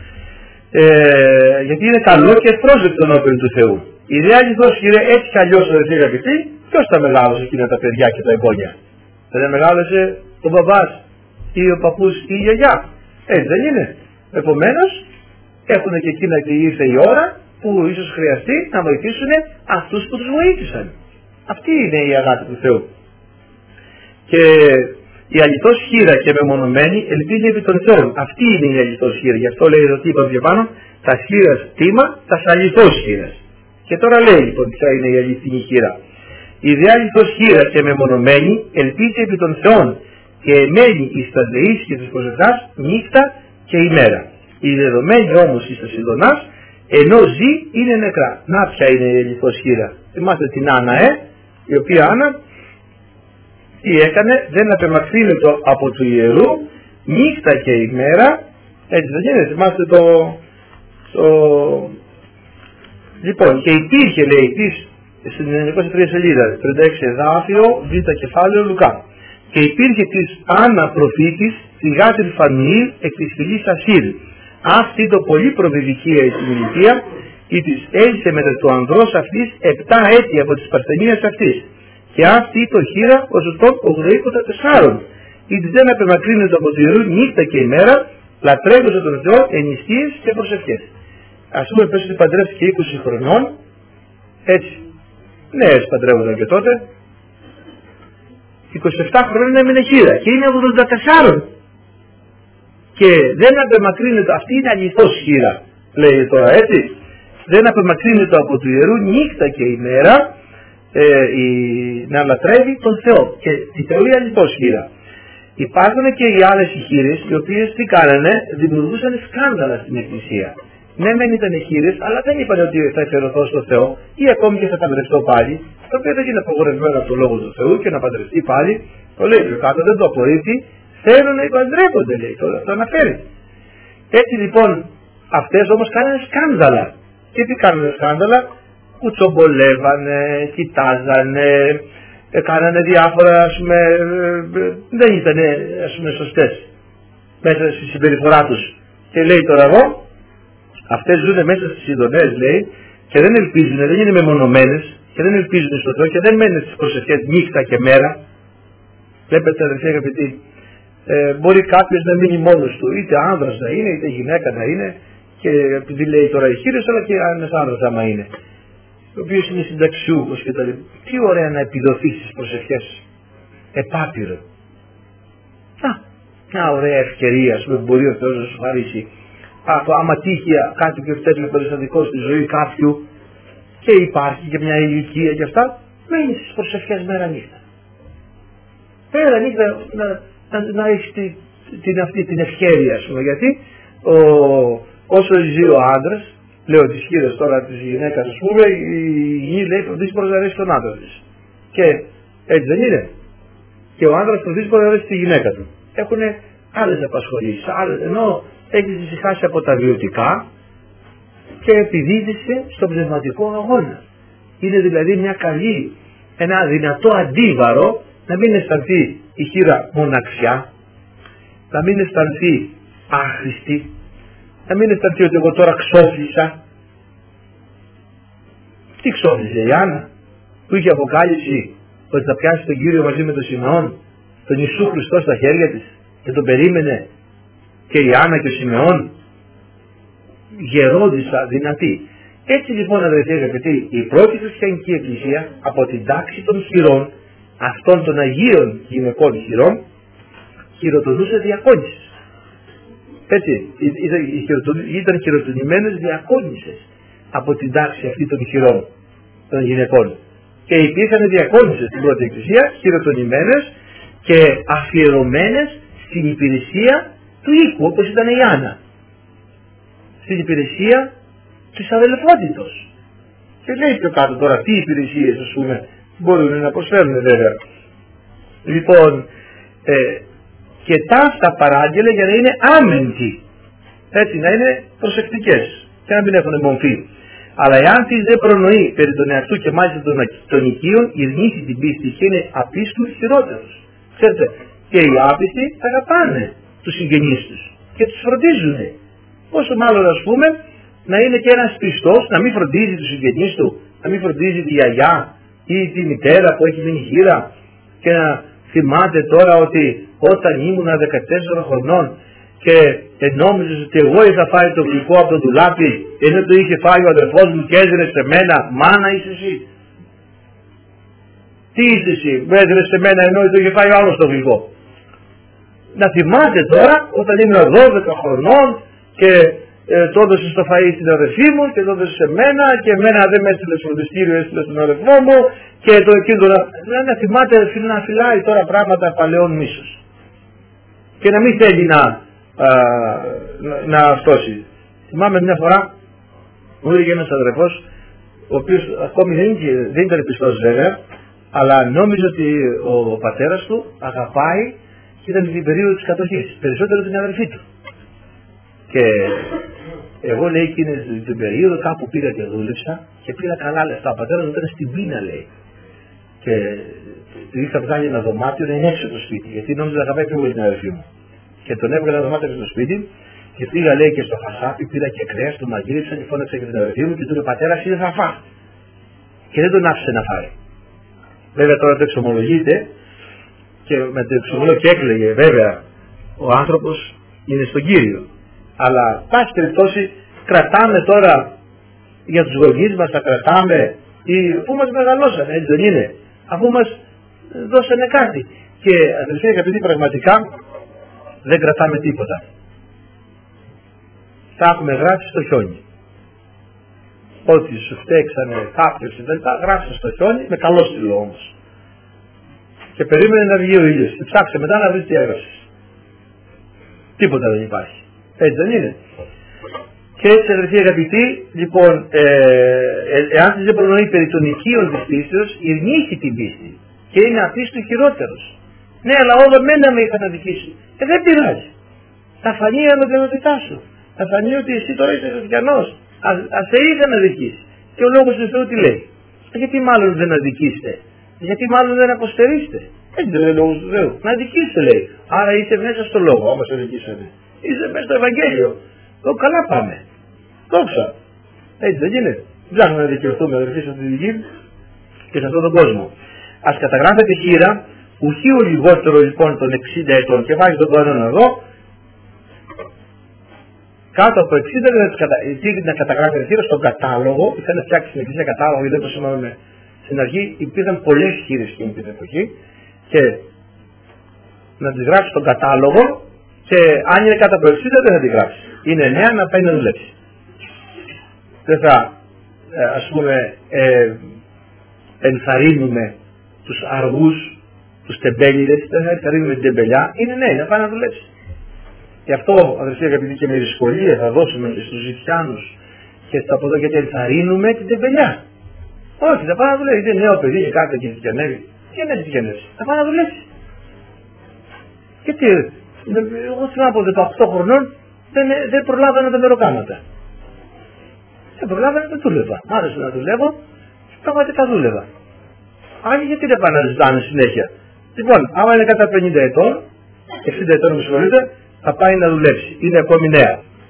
γιατί είναι καλό και ευπρόσδεκτο ενώπιον του Θεού. Η ιδέα αληθώς χείρα έτσι κι αλλιώς, αδερφοί αγαπητοί, ποιος τα μεγάλωσε εκείνα τα παιδιά και τα εγγόνια? Δεν μεγάλωσε ο μπαμπάς ή ο παππούς ή η γιαγιά? Έτσι δεν είναι? Επομένως έχουν και εκείνα και ήρθε η ώρα που ίσως χρειαστεί να βοηθήσουν αυτούς που τους βοήθησαν. Αυτή είναι η αγάπη του Θεού. Και η αληθώς χείρα και μεμονωμένη ελπίζει επί των Θεών. Αυτή είναι η αληθώς χείρα. Γι' αυτό λέει εδώ τι είπαμε πιο πάνω, τα χείρας τίμα, τα αληθώς χείρας. Και τώρα λέει λοιπόν ποια είναι η αληθινή χείρα. Η δε αληθώς χείρα και μεμονωμένη ελπίζει επί των Θεών και εμένει εις τα δεής και της προσευχάς νύχτα και ημέρα. Η δεδομένη όμως εις τα συντονάς ενώ ζει είναι νεκρά. Να ποια είναι η αληθώς χείρα. Θυμάστε την Άννα, η οποία Άννα τι έκανε? Δεν απεμακρύνεται από του ιερού νύχτα και ημέρα. Έτσι δεν γίνεται? Θυμάστε Λοιπόν, και υπήρχε, λέει, στην 93 σελίδα, 36 εδάφιο, β κεφάλαιο Λουκά. Και υπήρχε της Άννα προφήτης τη γάτρη Φανουήλ εκ της φυλής Ασύρ. Αυτή το πολύ προβεβικία εις την ηλικία, ή της έλυσε μετά του ανδρός αυτής 7 έτη από της παρθενίας αυτής. Και αυτή το χείρα ως τον 84, ή της δεν απεμακρύνεται από το ιερού νύχτα και ημέρα, λατρεύοντας τον Θεό εν νηστείες και προσευχές. Ας πούμε πες ότι παντρεύτηκε 20 χρονών, έτσι, νέες παντρεύονταν και τότε, 27 χρόνια έμεινε χείρα και είναι 84. Και δεν απεμακρύνεται, αυτή είναι αληθώς χείρα, λέει τώρα, έτσι. Δεν απεμακρύνεται από του ιερού νύχτα και ημέρα να λατρεύει τον Θεό. Και τη θεωρεί αληθώς χείρα. Υπάρχουν και οι άλλες χείρες, οι οποίες τι κάνανε? Δημιουργούσαν σκάνδαλα στην Εκκλησία. Ναι, δεν ήταν χείρες, αλλά δεν είπαν ότι θα εφερωθώ στο Θεό ή ακόμη και θα παντρευτώ πάλι. Το οποίο δεν είναι απογορευμένο από το λόγο του Θεού και να παντρευτεί πάλι. Το λέει πιο κάτω, δεν το απορρίπτει. Θέλουν να παντρεύονται, λέει, το αναφέρει. Έτσι λοιπόν, αυτές όμως κάνανε σκάνδαλα. Και τι κάνανε σκάνδαλα? Κουτσομπολεύανε, κοιτάζανε, κάνανε διάφορα, ας πούμε, δεν ήταν, ας πούμε, σωστές μέσα στη συμπεριφορά τους. Και λέει τώρα εγώ, αυτές ζουν μέσα στις συντονές, λέει, και δεν ελπίζουν, δεν είναι μεμονωμένες και δεν ελπίζουν στο Θεό και δεν μένουν στις προσευχές νύχτα και μέρα. Βλέπετε, αδερφοί αγαπητοί, μπορεί κάποιος να μείνει μόνος του, είτε άνδρας να είναι, είτε γυναίκα να είναι, και επειδή λέει τώρα οι χείρες, αλλά και ένας άνδρας άμα είναι, ο οποίος είναι συνταξιούχος και τα λοιπά. Τι ωραία να επιδοθεί στις προσευχές, επάπειρο. Μια ωραία ευκαιρία, ας πούμε, που μπορεί ο Θεός να σου χαρίσει. Άμα τύχει κάτι και τέτοιο περιστατικό στη ζωή κάποιου και υπάρχει και μια ηλικία και αυτά, μένει στις προσευχές μέρα νύχτα. Πέρα νύχτα να έχει την ευχέρεια, ας πούμε, γιατί όσο ζει ο άντρας, λέω τις χείρες τώρα της γυναίκας, ας πούμε, η γη λέει φροντίζει πως να αρέσει τον άντρα της. Και έτσι δεν είναι. Και ο άντρας φροντίζει πως να αρέσει τη γυναίκα του. Έχουν άλλες απασχολήσεις, ενώ έχεις ησυχάσει από τα βιωτικά και επιδίδεσαι στον πνευματικό αγώνα. Είναι δηλαδή ένα δυνατό αντίβαρο να μην αισθανθεί η χείρα μοναξιά, να μην αισθανθεί άχρηστη, να μην αισθανθεί ότι εγώ τώρα ξόφλησα. Τι ξόφλησε η Άννα που είχε αποκάλυψη ότι θα πιάσει τον Κύριο μαζί με τον Σιμεών, τον Ιησού Χριστό στα χέρια της, και τον περίμενε και η Άννα και ο Σιμεών, γερόντισσα, δυνατή. Έτσι λοιπόν, αδερφοί αγαπητοί, η πρώτη χριστιανική εκκλησία από την τάξη των χειρών, αυτών των Αγίων γυναικών χειρών, χειροτονούσε διακόνησες. Έτσι, ήταν χειροτονημένες διακόνησες από την τάξη αυτή των χειρών των γυναικών. Και υπήρχαν διακόνησες στην πρώτη εκκλησία, χειροτονημένες και αφιερωμένες στην υπηρεσία του οίκου, όπως ήταν η Άννα. Στην υπηρεσία της αδελφότητος. Και λέει πιο κάτω τώρα τι υπηρεσίες, ας πούμε, μπορούν να προσφέρουν βέβαια. Λοιπόν, και ταύτα παράγγελε για να είναι άμεντοι. Έτσι, να είναι προσεκτικές και να μην έχουν μομφή. Αλλά εάν της δεν προνοεί περί τον εαυτού και μάλιστα των οικείων, ειρνήσει την πίστη και είναι απίστου χειρότερος. Ξέρετε, και οι άπιστοι αγαπάνε τους συγγενείς τους και τους φροντίζουν. Πόσο μάλλον, ας πούμε, να είναι και ένας πιστός, να μην φροντίζει τους συγγενείς του, να μην φροντίζει τη γιαγιά ή τη μητέρα που έχει μείνει χείρα, και να θυμάται τώρα ότι όταν ήμουνα 14 χρονών και νόμιζες ότι εγώ είχα φάει το γλυκό από το ντουλάπι, ενώ το είχε φάει ο αδερφός μου και έδινε σε μένα. Μάνα είσαι εσύ? Τι είσαι εσύ? Με έδινε σε μένα ενώ το είχε φάει ο άλλος το γλυκό. Να θυμάται τώρα όταν ήμουν 12 χρονών και το έδωσε στο φαΐ στην αδερφή μου και το έδωσε σε μένα και εμένα δεν με έστειλε στο φροντιστήριο, έστειλε στον αδερφό μου και το εκείνο να θυμάται να φυλάει τώρα πράγματα παλαιών μίσους και να μην θέλει να αυτώσει. Θυμάμαι μια φορά μου έλεγε ένας αδερφός, ο οποίος ακόμη δεν ήταν πιστός βέβαια, αλλά νόμιζε ότι ο πατέρας του αγαπάει και ήταν την περίοδο της κατοχής περισσότερο την αδερφή του. Και εγώ, λέει, εκείνη την περίοδο κάπου πήγα και δούλεψα και πήρα καλά λεφτά. Ο πατέρας μου ήταν στην πείνα, λέει. Και του είχα βγάλει ένα δωμάτιο να είναι έξω το σπίτι, γιατί νόμιζα να αγαπάει πιο πολύ την αδερφή μου. Και τον έβγαλα ένα δωμάτιο στο σπίτι και πήγα, λέει, και στο χασάπι, πήρα και κρέας, το μαγείριψα και φώναξα και την αδερφή μου και του είπε: πατέρα, είναι θα φά. Και δεν τον άφησε να φάει. Βέβαια τώρα το εξομολογείται και με το εξομολόγιο και έκλαιγε, βέβαια, ο άνθρωπος είναι στον Κύριο. Αλλά πάση περιπτώσει κρατάμε τώρα για τους γονείς μας, τα κρατάμε αφού μας μεγαλώσανε, έτσι δεν είναι, αφού μας δώσανε κάτι. Και αδελφοί αγαπητοί, πραγματικά δεν κρατάμε τίποτα. Τα έχουμε γράψει στο χιόνι. Ό,τι σου φταίξανε κάποιος δεν τα γράψει στο χιόνι, με καλό στυλό όμως. Και περίμενε να βγει ο ήλιος. Και ψάξε μετά να βρεις τι έγραψες. Τίποτα δεν υπάρχει. Έτσι δεν είναι? Και έτσι, αδελφοί αγαπητοί, λοιπόν, εάν της δεν προνοεί περί των οικείων της πίστεως, ειρνήσει την πίστη και είναι απίστου χειρότερος. Ναι, αλλά όλα μένα με είχαν αδικήσει. Δεν πειράζει. Θα φανεί η ανωτερότητά σου. Θα φανεί ότι εσύ τώρα είσαι χριστιανός. Ας σε είχαν αδικήσει. Και ο λόγος του Θεού τι λέει? Γιατί μάλλον δεν αδικήσετε? Γιατί μάλλον δεν αποστερείστε? Έτσι δεν λέει ο λόγος του Θεού? Να αδικήσετε, λέει. Άρα είσαι μέσα στο λόγο. Όμως αδικήσατε. Είσαι μέσα στο Ευαγγέλιο. Καλά πάμε. Δόξα. Έτσι δεν γίνεται? Ψάχνουμε να δικαιωθούμε, αδερφοί, σε αυτή τη γη και σε αυτόν τον κόσμο. Ας καταγράφετε χείρα, ουχίου λιγότερο λοιπόν των 60 ετών, και βάζει τον κανόνα εδώ, κάτω από 60 να καταγράφετε χείρα στον κατάλογο. Είχαν φτιάξει στην εκκλησία κατάλογο, γιατί δεν το σημαίνουμε στην αρχή. Υπήρχαν πολλές χείρες εκείνη την εποχή, και να τις γράψει στον κατάλογο. Και αν είναι κάτω από 60 δεν θα τη γράψει. Είναι νέα να πάει να δουλέψει. Δεν θα ας πούμε ενθαρρύνουμε τους αργούς τους τεμπέλιδες, θα ρίχνουμε την τεμπελιά, είναι νέοι, θα πάνε να δουλέψει. Γι' αυτό, αδερφοί αγαπητοί, και με δυσκολία θα δώσουμε στους Ζητιάνους και στα από εδώ και θα ρίνουμε την τεμπελιά. Όχι, θα πάνε να δουλέψει. Είναι νέο παιδί και κάθε και γεννεύει. Τι είναι έτσι γεννεύει, θα πάνε να δουλέψει. Και τι, εγώ θυμάμαι από 18 χρονών δεν προλάβαινα τα μεροκάματα. Δεν προλάβαινα να δούλευα. Άρεσε να δουλεύω, πραγματικά δούλευα. Άλλοι γιατί δεν πάνε να ζητάνε συνέχεια. Λοιπόν, άμα είναι κατά 50 ετών, 60 ετών με συγχωρείτε, θα πάει να δουλέψει. Είναι ακόμη νέα.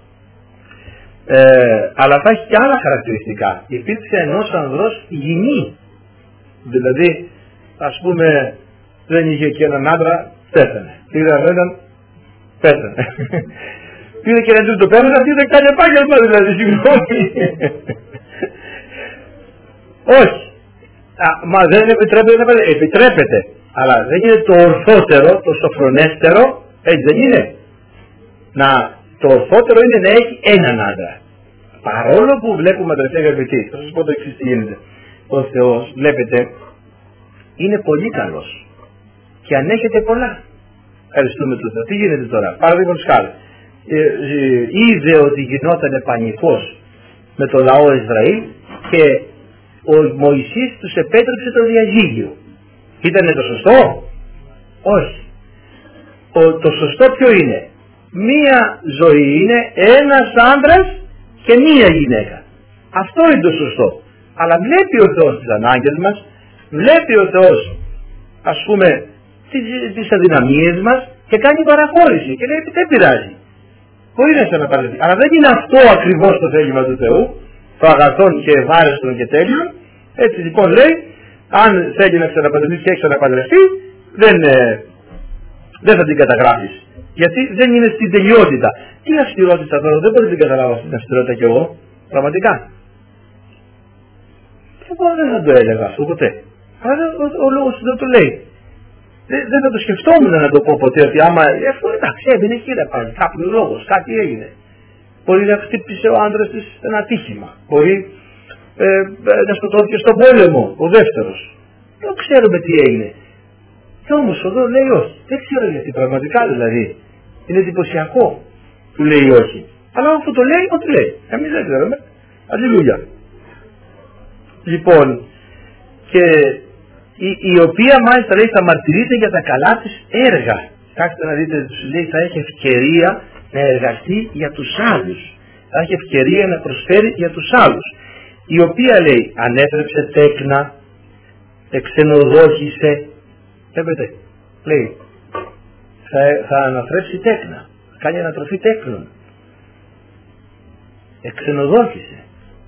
Αλλά θα έχει και άλλα χαρακτηριστικά. Υπήρξε ενός ανδρός γυνή. Δηλαδή, ας πούμε, δεν είχε και έναν άντρα, πέθανε. Πήρε έναν, πέθανε. Πήρε και έναν τρίτο, πέθανε, αυτή δεν κάνει επάγγελμα, δηλαδή, συγγνώμη. Όχι. Μα δεν επιτρέπεται. Αλλά δεν είναι το ορθότερο, το σοφρονέστερο, έτσι δεν είναι. Το ορθότερο είναι να έχει έναν άντρα. Παρόλο που βλέπουμε, αδερφοί αγαπητοί, θα σας πω το εξής τι γίνεται. Ο Θεός, βλέπετε, είναι πολύ καλός και ανέχεται πολλά. Ευχαριστούμε τον Θεό. Τι γίνεται τώρα? Παραδείγματος χάρη, είδε ότι γινόταν πανικός με το λαό Ισραήλ και ο Μωυσής τους επέτρεψε το διαζύγιο. Ήτανε το σωστό? Όχι. Το σωστό ποιο είναι? Μία ζωή είναι ένας άντρας και μία γυναίκα. Αυτό είναι το σωστό. Αλλά βλέπει ο Θεός τις ανάγκες μας, βλέπει ο Θεός, ας πούμε, τις αδυναμίες μας και κάνει παραχώρηση και λέει δεν πειράζει. Μπορεί να σε αναπαραδευτεί. Αλλά δεν είναι αυτό ακριβώς το θέλημα του Θεού, το αγαθόν και ευάρεστον και τέλειον. Έτσι λοιπόν λέει, αν θέλει να ξαναπαντρευτεί και έχει ξαναπαντρευτεί, δεν θα την καταγράφεις. Γιατί δεν είναι στην τελειότητα. Τι αυστηρότητα τώρα, δεν μπορεί να την καταλάβω αυτή την αυστηρότητα κι εγώ, πραγματικά. Εγώ δεν θα το έλεγα αυτό ποτέ. Αλλά ο λόγος του δεν το λέει. Δεν θα το σκεφτόμουν να το πω ποτέ ότι άμα. Εντάξει, έμπαινε χείρα πάλι. Κάποιο λόγος, κάτι έγινε. Μπορεί να χτύπησε ο άντρας της ένα ατύχημα. Μπορεί να σκοτώθηκε στον πόλεμο ο δεύτερος. Δεν ξέρουμε τι έγινε. Και όμως εδώ λέει όχι. Δεν ξέρω γιατί, πραγματικά δηλαδή. Είναι εντυπωσιακό που λέει όχι. Αλλά αφού το λέει, ό,τι λέει. Εμείς δεν ξέρουμε. Αλληλούια. Λοιπόν, και η οποία μάλιστα λέει θα μαρτυρείται για τα καλά της έργα. Κάτσε να δείτε, λέει θα έχει ευκαιρία να εργαστεί για τους άλλους. Θα έχει ευκαιρία να προσφέρει για τους άλλους. Η οποία λέει ανέτρεψε τέκνα, εξενοδόχησε. Βλέπετε, λέει θα αναθρέψει τέκνα, θα κάνει ανατροφή τέκνων. Εξενοδόχησε.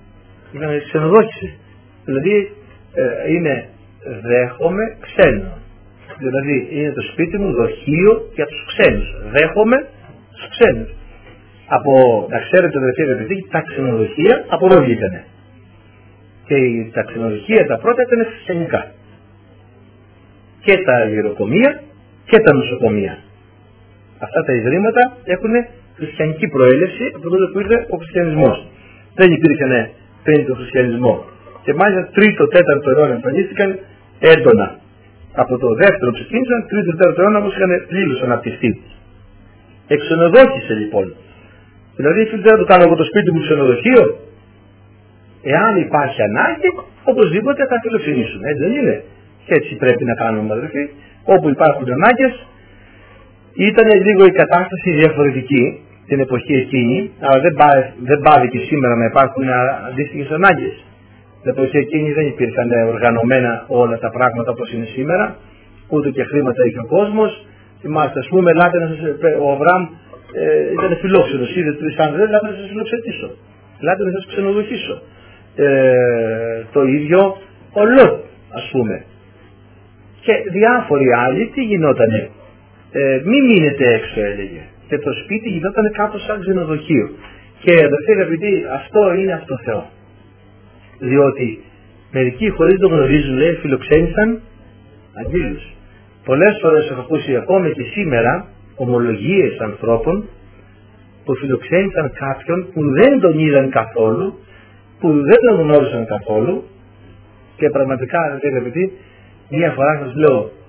Δηλαδή είναι δέχομαι ξένο. Δηλαδή είναι το σπίτι μου δοχείο για τους ξένους. Δέχομαι τους ξένους. Να ξέρετε αδερφοί αγαπητοί, τα ξενοδοχεία από εδώ βγήκανε. Και τα ξενοδοχεία τα πρώτα ήταν χριστιανικά. Και τα γεροκομεία και τα νοσοκομεία. Αυτά τα ιδρύματα έχουν χριστιανική προέλευση από τότε που ήρθε ο χριστιανισμός. Δεν υπήρχαν πριν τον χριστιανισμό. Και μάλιστα 3ο-4ο αιώνα εμφανίστηκαν έντονα. Από το δεύτερο ξεκίνησαν, 3ο-4ο αιώνα όμως είχαν πλήρως αναπτυχθεί. Εξενοδόχησε λοιπόν. Δηλαδή δεν θα το κάνω από το σπίτι μου ξενοδοχείο. Εάν υπάρχει ανάγκη, οπωσδήποτε θα φιλοξενήσουν. Έτσι δεν είναι? Και έτσι πρέπει να κάνουμε αδερφοί. Όπου υπάρχουν ανάγκες. Ήταν λίγο η κατάσταση διαφορετική την εποχή εκείνη, αλλά δεν πάβει και σήμερα να υπάρχουν αντίστοιχες ανάγκες. Την εποχή εκείνη δεν υπήρχαν οργανωμένα όλα τα πράγματα όπως είναι σήμερα, ούτε και χρήματα είχε ο κόσμος. Θυμάστε, ας πούμε, ο Αβραάμ ήταν φιλόξενος, είδε 3 άνδρες, ελάτε να σας φιλοξενήσω, ελάτε να σας ξενοδοχήσω. Το ίδιο ο Λότ, ας πούμε. Και διάφοροι άλλοι, τι γινότανε? Μη μείνετε έξω, έλεγε. Και το σπίτι γινόταν κάπως σαν ξενοδοχείο. Και αδερφοί αγαπητοί, αυτό είναι από το Θεό. Διότι μερικοί χωρίς το γνωρίζουν, λέει, φιλοξένησαν αγγείλους. Πολλές φορές έχω ακούσει ακόμα και σήμερα ομολογίες ανθρώπων που φιλοξένησαν κάποιον που δεν τον είδαν καθόλου, που δεν τον γνώρισαν καθόλου, και πραγματικά, αδερφοί αγαπητοί, μία φορά σας λέω,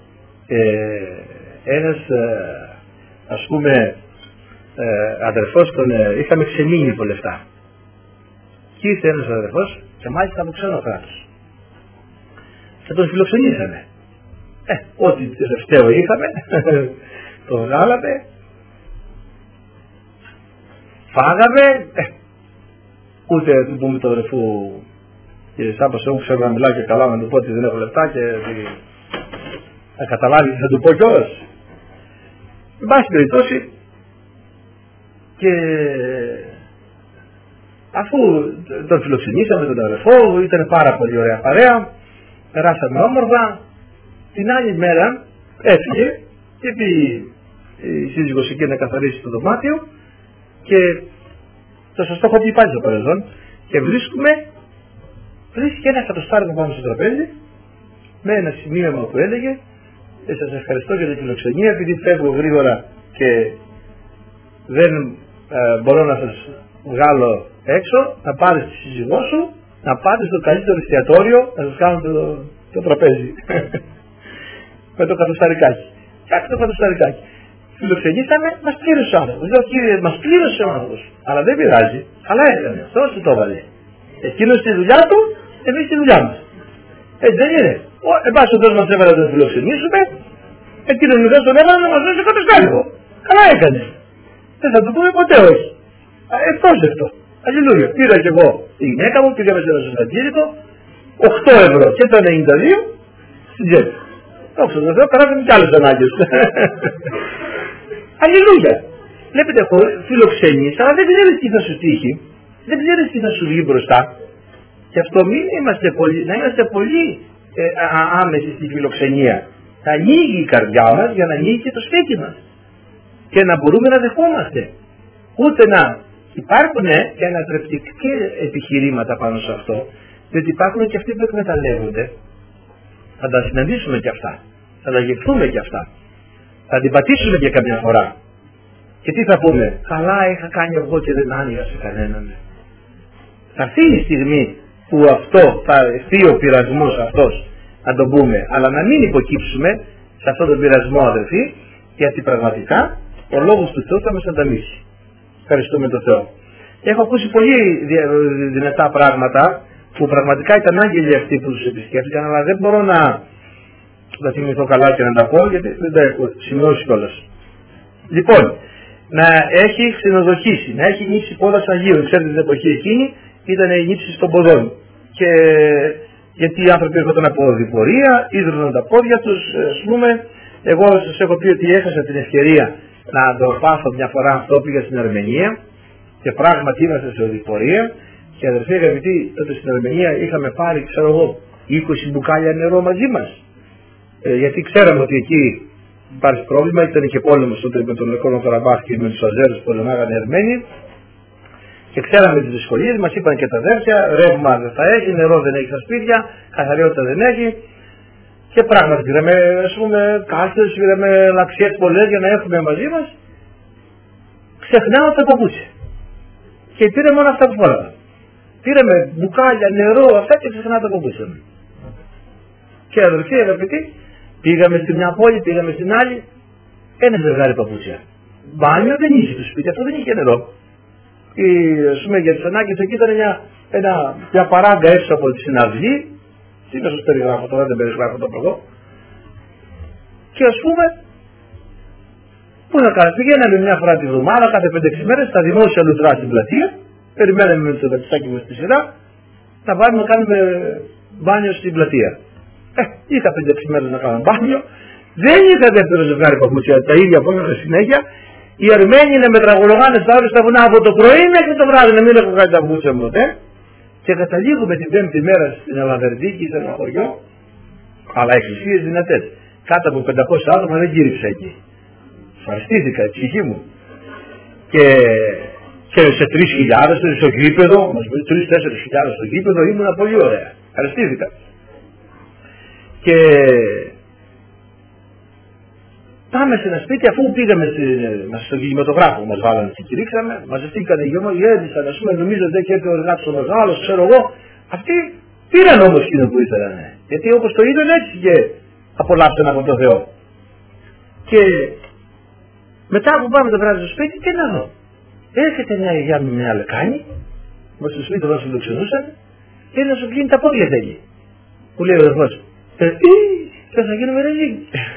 ένας ας πούμε αδερφός τον είχαμε ξεμείνει από λεφτά. Και ήρθε ένας αδερφός και μάλιστα από ξένο κράτος. Και τον φιλοξενήσαμε. Ό,τι τελευταίο είχαμε, τον βγάλαμε, φάγαμε, ούτε του πούμε το αδερφού και σαν πως εγώ ξέρω να μιλάω και καλά να του πω ότι δεν έχω λεφτά και θα καταλάβει τι θα του πω κιόλας. Εν πάση περιπτώσει, και αφού τον φιλοξενήσαμε τον αδερφό, ήταν πάρα πολύ ωραία παρέα, περάσαμε όμορφα. Την άλλη μέρα έφυγε και πήγε η σύζυγος εκεί να καθαρίσει το δωμάτιο και το σωστό έχω πει πάλι στο παρελθόν και βρίσκει ένα εκατοστάρικο πάνω στο τραπέζι με ένα σημείωμα που έλεγε σας ευχαριστώ για την φιλοξενία, επειδή φεύγω γρήγορα και δεν μπορώ να σας βγάλω έξω, να πάρεις τη σύζυγό σου, να πάτε στο καλύτερο εστιατόριο να σας κάνω το τραπέζι. Με το κατοσταρικάκι. Κάτι το κατοσταρικάκι. Φιλοξενήσαμε, μας πλήρωσε ο άνθρωπος. Λέω κύριε, μας πλήρωσε ο άνθρωπος. Αλλά δεν πειράζει. Καλά έκανε. Αυτό σου το έβαλε. Εκείνος τη δουλειά του, εμείς τη δουλειά μας. Έτσι δεν είναι. Εν πάση περιπτώσει μας έβαλε να τον φιλοξενήσουμε. Εκείνος μετά τον έβαλε να μας δώσει κατοστάρικο. Καλά έκανε. Δεν θα του πούμε ποτέ όχι. Ευπρόσδεκτο. Αλληλούια. Πήρα κι εγώ τη γυναίκα μου, πήγαμε σε ένα σωστατήρικο, 8 ευρώ και το 92 στην τσέπη. Δόξα τω Θεώ, περάσαμε κι άλλες ανάγκες. Αλληλούια. Βλέπετε, φιλοξενείς, αλλά δεν ξέρεις τι θα σου τύχει, δεν ξέρεις τι θα σου βγει μπροστά. Και αυτό να είμαστε πολύ άμεσοι στη φιλοξενία. Θα ανοίγει η καρδιά μας για να ανοίγει και το σπίτι μας. Και να μπορούμε να δεχόμαστε. Ούτε να υπάρχουν και ανατρεπτικά επιχειρήματα πάνω σε αυτό, διότι υπάρχουν και αυτοί που εκμεταλλεύονται. Θα τα συναντήσουμε και αυτά. Θα τα γευτούμε και αυτά. Θα την πατήσουμε και καμιά φορά. Και τι θα πούμε, καλά είχα κάνει εγώ και δεν άνοιγα σε κανέναν. Θα έρθει η στιγμή που αυτό θα έρθει ο πειρασμός αυτός, να τον πούμε, αλλά να μην υποκύψουμε σε αυτόν τον πειρασμό, αδερφοί, γιατί πραγματικά ο λόγος του Θεού θα μας ανταμείψει. Ευχαριστούμε τον Θεό. Έχω ακούσει πολύ δυνατά πράγματα που πραγματικά ήταν άγγελοι αυτοί που τους επισκέφτηκαν, αλλά δεν μπορώ να τα θυμηθώ καλά και να τα πω, γιατί δεν τα έχω σημειώσει κιόλας. Λοιπόν, να έχει ξενοδοχήσει, να έχει νύψει πόδας Αγίων. Ξέρετε την εποχή εκείνη ήταν η νύψη των ποδών. Και γιατί οι άνθρωποι έρχονταν από διπορία, ίδρωναν τα πόδια τους, ας πούμε. Εγώ σας έχω πει ότι έχασα την ευκαιρία να το πάθω μια φορά αυτό, πήγα στην Αρμενία και πράγματι είμαστε σε οδηπορία. Και αδερφοί αγαπητοί, τότε στην Αρμενία είχαμε πάρει, ξέρω εγώ, 20 μπουκάλια νερό μαζί μας. Γιατί ξέραμε ότι εκεί υπάρχει πρόβλημα, ήταν και πόλεμος τότε με τον Ναγκόρνο Καραμπάχ και με τους Αζέρους που πολεμάγανε οι Αρμένοι. Και ξέραμε τις δυσκολίες, μας είπαν και τα αδέρφια, ρεύμα δεν θα έχει, νερό δεν έχει στα σπίτια, καθαριότητα δεν έχει. Και πράγματι πήραμε, ας πούμε, κάστες, πήραμε λαξιές πολλές για να έχουμε μαζί μας. Ξεχνάω τα παπούτσια. Και πήραμε όλα αυτά που φόραγα. Πήραμε μπουκάλια, νερό, αυτά και ξεχνάω τα παπούτσια. Και αδερφοί αγαπητοί, πήγαμε στην μια πόλη, πήγαμε στην άλλη, ένα ζευγάρι παπούτσια. Μπάνιο δεν είχε στο σπίτι, αυτό δεν είχε νερό. Ας πούμε για τις ανάγκες εκεί ήταν μια παράγκα έξω από τη συναυλή. Τι να σας περιγράφω τώρα, δεν περιγράφω το εγώ. Και ας πούμε, πού να κάνουμε, πηγαίναμε μια φορά τη βδομάδα, κάθε 5-6 μέρες, στα δημόσια λουτρά στην πλατεία, περιμέναμε με το ταξάκι μας στη σειρά, να βάλουμε να κάνουμε μπάνιο στην πλατεία. Είχα 5-6 μέρες να κάνω μπάνιο, δεν είχα δεύτερο ζευγάρι παπούτσια, τα ίδια που έκανα συνέχεια. Οι Αρμένοι να με τραγολογάνε στα όρια στα βουνά από το πρωί μέχρι το βράδυ, να μην έχω κάνει τα παπούτσια μου ποτέ. Και καταλήγουμε την 5η μέρα στην Αλαβερδίκη, σε ένα χωριό, αλλά εκκλησίες δυνατές. Κάτω από 500 άτομα δεν γύριψα εκεί. Φαστήθηκα η ψυχή μου. Και σε 3.000 στο γήπεδο, μας πει 3-4.000 στο γήπεδο, ήμουνα πολύ ωραία. Ευχαριστήθηκα. Και πάμε σε ένα σπίτι, αφού πήγαμε στον κινηματογράφο που μας βάλανε και κηρύξαμε, μαζευτήκαν οι γέννησαν, ας πούμε, νομίζονται και έρθει ο εργάτης ο μεγάλος, ξέρω εγώ. Αυτοί πήραν όμως εκείνο που ήθελαν. Γιατί όπως το είδαν έτσι και απολαύσαν από τον Θεό. Και μετά που πάμε το βράδυ στο σπίτι, τι να δω. Έρχεται μια γιαγιά με μια λεκάνη, μας στο σπίτι μας φιλοξενούσαν, και να σου κλείνει τα πόδια θέλει. Που λέει ο αδερφός, θα γίνουμε ρεζί.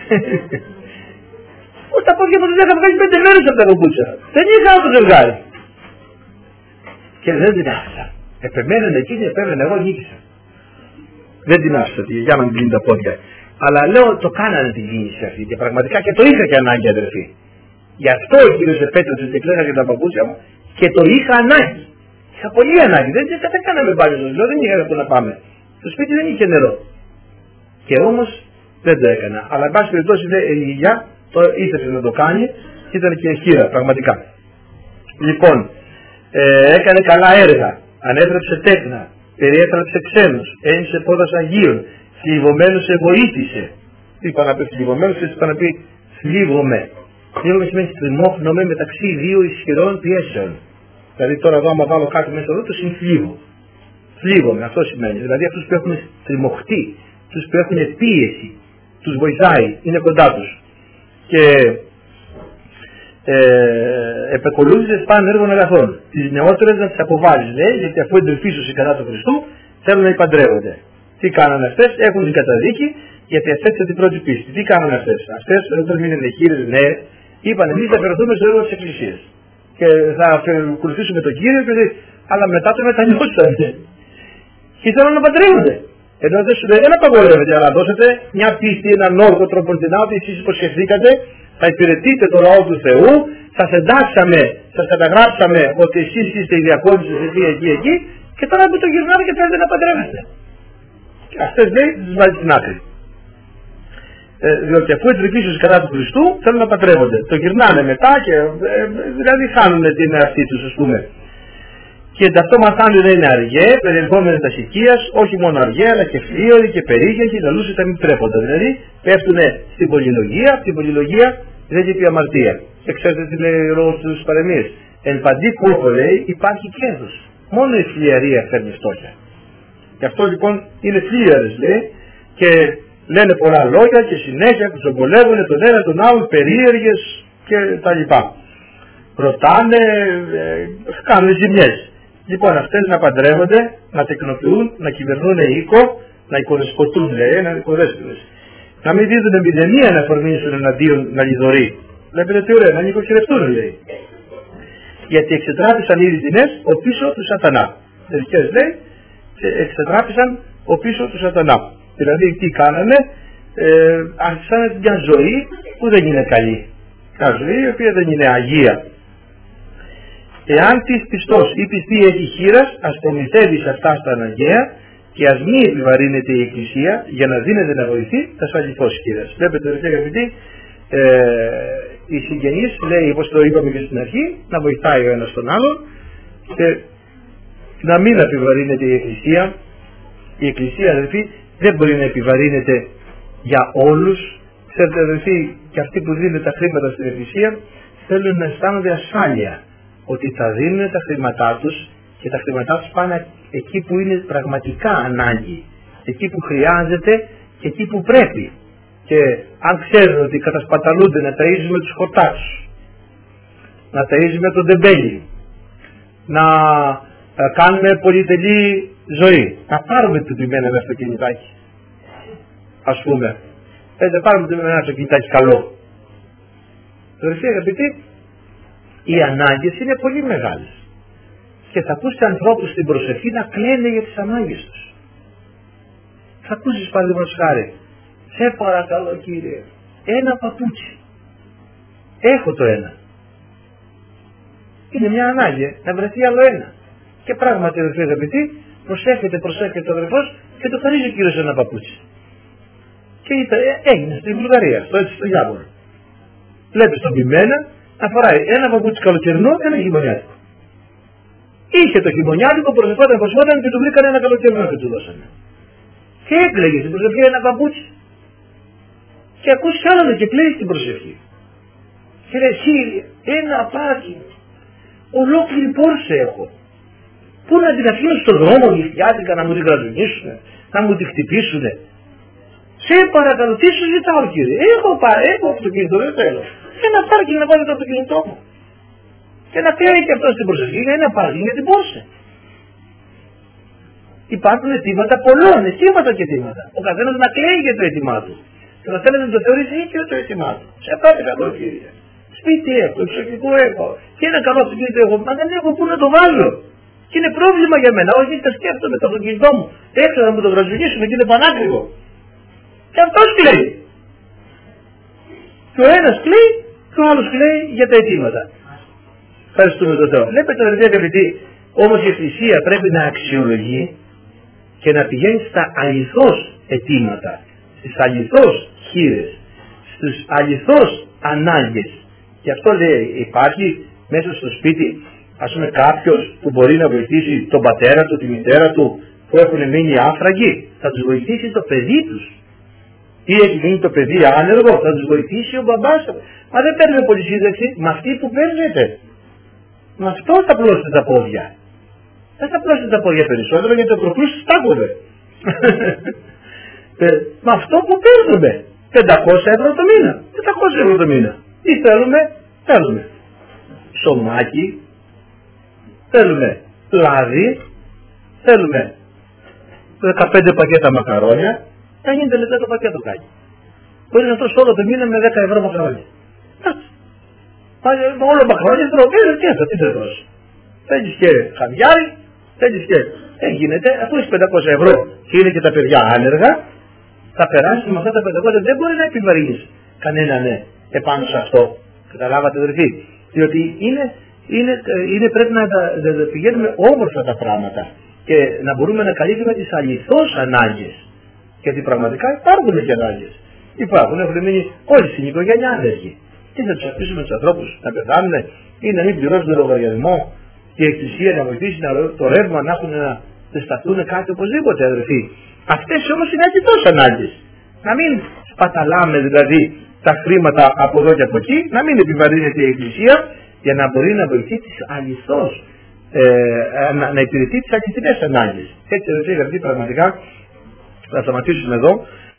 Τα πόδια μου δεν είχα βγάλει 5 μέρες από τα κομπούτσα. Δεν είχα άλλο το ζευγάρι. Και δεν την άφησα. Επεμένανε εκείνη, επέμενε, εγώ νίκησα. Δεν την άφησα τη γιαγιά να μην κλείνει τα πόδια. Αλλά λέω το κάνανε την κίνηση αυτή και πραγματικά και το είχα και ανάγκη, αδερφοί. Γι' αυτό ο κύριος επέτρεψε και κλαίγα τα παπούτσια μου και το είχα ανάγκη. Είχα πολύ ανάγκη. Δεν κάναμε μπάνιο στο ζώο, δεν είχα που να πάμε. Στο σπίτι δεν είχε νερό. Και όμως δεν το έκανα. Αλλά εν πάση περιπτώσει η γιαγιά το ήθελε να το κάνει και ήταν και χείρα πραγματικά. Λοιπόν, έκανε καλά έργα, ανέτρεψε τέκνα, περιέτρεψε ξένους, ένισε πόδας Αγίων, θλιβωμένους σε βοήθησε. Τι είπα να πει θλιβωμένους, έτσι είπα να πει θλίβομαι. Θλίβομαι σημαίνει στριμώχνομαι μεταξύ δύο ισχυρών πιέσεων. Δηλαδή τώρα εδώ άμα βάλω κάτι μέσα εδώ το συμφλίβω. Θλίβομαι, αυτό σημαίνει. Δηλαδή αυτούς που έχουν στριμωχτεί, τους που έχουν πίεση, τους βοηθάει, είναι κοντά τους. Και επεκολούθησες πάνω έργων αγαθών. Τις νεότερες να τις αποβάλεις, λέει, γιατί αφού εντρυφήσουσαν κατά του Χριστού, θέλουν να υπαντρεύονται. Τι κάνανε αυτές, έχουν την καταδίκη, γιατί αυτές είναι την πρώτη πίστη. Τι κάνανε αυτές. Αυτές, όταν μείνανε χείρες νέες, είπαν εμείς θα αφαιρεθούμε στο έργο της Εκκλησίας. Και θα ακολουθήσουμε τον Κύριο, αλλά μετά το μετανιώσανε. Και ήθελαν να παντρεύονται. Ενώ δεν απαγορεύεται, αλλά δώσετε μια πίστη, έναν όρκο τροποντινά ότι εσείς υποσχεθήκατε, θα υπηρετείτε το λαό του Θεού, σας εντάξαμε, σας καταγράψαμε ότι εσείς είστε οι διακόνησες εκεί, και τώρα που το γυρνάμε και θέλετε να παντρεύεστε. Και αυτές λέει, τις βάζει στην άκρη. Διότι αφού εντρυφήσουν κατά του Χριστού, θέλουν να παντρεύονται. Το γυρνάνε μετά και δηλαδή χάνουν την εαυτή τους, ας πούμε. Και αυτό μαθάνε δεν είναι αργέ, περιερχόμενοι τα οικίας, όχι μόνο αργέ, αλλά και φλίωροι και περίγεχοι, λαλούσε τα μη τρέποντα. Δηλαδή πέφτουν στην πολυλογία, από την πολυλογία δεν έχει αμαρτία. Και ξέρετε τι λέει ο λόγος στους παρεμίες. Εν παντή κόπο λέει υπάρχει κέρδος. Μόνο η φλιαρία φέρνει φτώχεια. Γι' αυτό λοιπόν είναι φλίαρες λέει και λένε πολλά λόγια και συνέχεια κουτσομπολεύουν τον ένα τον άλλον, περίεργες και τα λοιπά. Ρωτάνε, κάνουν ζημιές. Λοιπόν, αυτές να παντρεύονται, να τεκνοποιούν, να κυβερνούν οίκο, να εικονισποτούν, λέει, να εικοδέσπιδες. Να μην δίδουν επιδεμία να φορμήσουν εναντίον να λιδωρεί. Βλέπετε τι ωραία, να νοικοκυρευτούν, λέει. Γιατί εξετράπησαν οι δινές ο πίσω του σατανά. Μερικές λέει, εξετράπησαν ο πίσω του σατανά. Δηλαδή τι κάνανε, άρχισαν μια ζωή που δεν είναι καλή. Μια ζωή η οποία δεν είναι αγία. Εάν της πιστός ή πιστή έχει χείρας, ας προμηθεύει σε αυτά στα αναγκαία και ας μη επιβαρύνεται η Εκκλησία για να δίνεται να βοηθεί τα σφαλιφώς χείρας. Βλέπετε ρε αγαπητοί, οι συγγενείς λέει, όπως το είπαμε και στην αρχή, να βοηθάει ο ένας τον άλλον και να μην επιβαρύνεται η Εκκλησία. Η Εκκλησία αδελφοί δεν μπορεί να επιβαρύνεται για όλους. Ξέρετε αδελφοί, και αυτοί που δίνουν τα χρήματα στην Εκκλησία θέλουν να αισθάνονται ασφάλεια ότι θα δίνουν τα χρήματά τους και τα χρήματά τους πάνε εκεί που είναι πραγματικά ανάγκη, εκεί που χρειάζεται και εκεί που πρέπει. Και αν ξέρουν ότι κατασπαταλούνται να ταΐζουμε τους χορτάτους, να ταΐζουμε τον τεμπέλι, να κάνουμε πολυτελή ζωή, να πάρουμε το πειμένα με αυτοκινητάκι, ας πούμε, να πάρουμε το πειμένα αυτοκινητάκι καλό. Αδελφοί αγαπητοί, οι ανάγκες είναι πολύ μεγάλες και θα ακούσει ανθρώπους στην προσευχή να κλαίνε για τις ανάγκες τους. Θα ακούσεις παραδείγματος χάρη, σε παρακαλώ Κύριε, ένα παπούτσι, έχω το ένα. Είναι μια ανάγκη να βρεθεί άλλο ένα. Και πράγματι αδελφοί αγαπητοί, προσεύχεται ο αδελφός και το χαρίζει ο Κύριος ένα παπούτσι. Και έγινε στην Βουλγαρία, στο Γιάβορο. Βλέπεις τον πειμένα να φοράει ένα παπούτσι καλοκαιρινό, ένα χειμωνιάτικο. Είχε το χειμωνιάτικο, προσευχόταν και του βρήκαν ένα καλοκαιρινό και του δώσανε. Και έκλαιγε στην προσευχή ένα παπούτσι. Και ακούς κι άλλον και κλαίει στην προσευχή. Και λέει, Κύριε, ένα πάκι, ολόκληρη πόρσε έχω. Πού να την αφήνω στον δρόμο νυχτιάτικα να μου την κρατουνίσουνε, να μου την χτυπήσουνε. Σε παρακαλώ, τι σου ζητάω κύριε? Έχω αυτοκίνητο, δεν θέλω. Ένα πάρκινγκ να βάλω το αυτοκίνητό μου. Και να κλαίει και αυτό στην προσοχή, είναι ένα πάρκινγκ για την Πόρσε. Υπάρχουν αιτήματα πολλών, αιτήματα και αιτήματα. Ο καθένας να κλαίει για το αίτημά του. Και να θέλει να το θεωρήσει δίκαιο το αίτημά του. Σε παρακαλώ κύριε. Σπίτι έχω, εξοχικό έχω. Και ένα καλό αυτοκίνητο έχω. Μα δεν έχω πού να το βάλω. Και είναι πρόβλημα για μένα. Όχι, θα σκέφτομαι το αυτοκίνητό μου. Έξω να μου το γραζουγίσουμε και είναι πανάκριβο. Και αυτός κλαίει. Και ο ένας κλαίει και ο άλλος κλαίει για τα αιτήματα. Ευχαριστούμε τον Θεό. Βλέπετε αδερφοί αγαπητοί, όμως η Εκκλησία πρέπει να αξιολογεί και να πηγαίνει στα αληθώς αιτήματα, στις αληθώς χείρες, στους αληθώς ανάγκες. Και αυτό λέει, υπάρχει μέσα στο σπίτι, ας πούμε, κάποιος που μπορεί να βοηθήσει τον πατέρα του, τη μητέρα του που έχουν μείνει άφραγοι, θα τους βοηθήσει το παιδί τους. Ή έχει μείνει το παιδί άνεργο, θα τους βοηθήσει ο μπαμπάς του. Μα δεν παίρνουμε πολύ σύνταξη με αυτή που παίρνετε. Με αυτό θα πλώσετε τα πόδια. Δεν θα πλώσετε τα πόδια περισσότερο γιατί το προκρούς στάκοβε. Με αυτό που παίρνουμε. 500 ευρώ το μήνα. 500 ευρώ το μήνα. Τι θέλουμε. Σωμάκι. Θέλουμε λάδι. Θέλουμε 15 πακέτα μακαρόνια. Θα γίνεται λεπτά το πακέτο κάνει. Μπορεί να τρως όλο το μήνα με 10 ευρώ μακαρόνια. Όλο μακαρόνια τρώγεται και αυτό, τι θα τρώσει. Θέλεις και χαβιάρι, θέλεις και... Δεν γίνεται, αφού είσαι 500 ευρώ και είναι και τα παιδιά άνεργα, θα περάσει με αυτά τα 500, δεν μπορεί να επιβαρύνεις κανέναν επάνω σε αυτό. Καταλάβατε αδερφοί. Διότι πρέπει να πηγαίνουμε όμορφα τα πράγματα και να μπορούμε να καλύπτουμε τις αληθώς ανάγκες. Γιατί πραγματικά υπάρχουν και ανάγκες. Υπάρχουν, έχουν μείνει όλοι στην οικογένεια άνεργοι. Τι θα τους αφήσουμε τους ανθρώπους να πεθάνουν ή να μην πληρώσουν τον λογαριασμό και η Εκκλησία να βοηθήσει το ρεύμα να έχουν να σταθούν κάτι οπωσδήποτε αδερφοί. Αυτές όμως είναι αληθώς ανάγκες. Να μην σπαταλάμε δηλαδή τα χρήματα από εδώ και από εκεί, να μην επιβαρύνεται η Εκκλησία για να μπορεί να βοηθεί τις αληθώς, να υπηρετεί τις αληθινές ανάγκες. Έτσι αδερφοί, πραγματικά θα σταματήσουμε εδώ.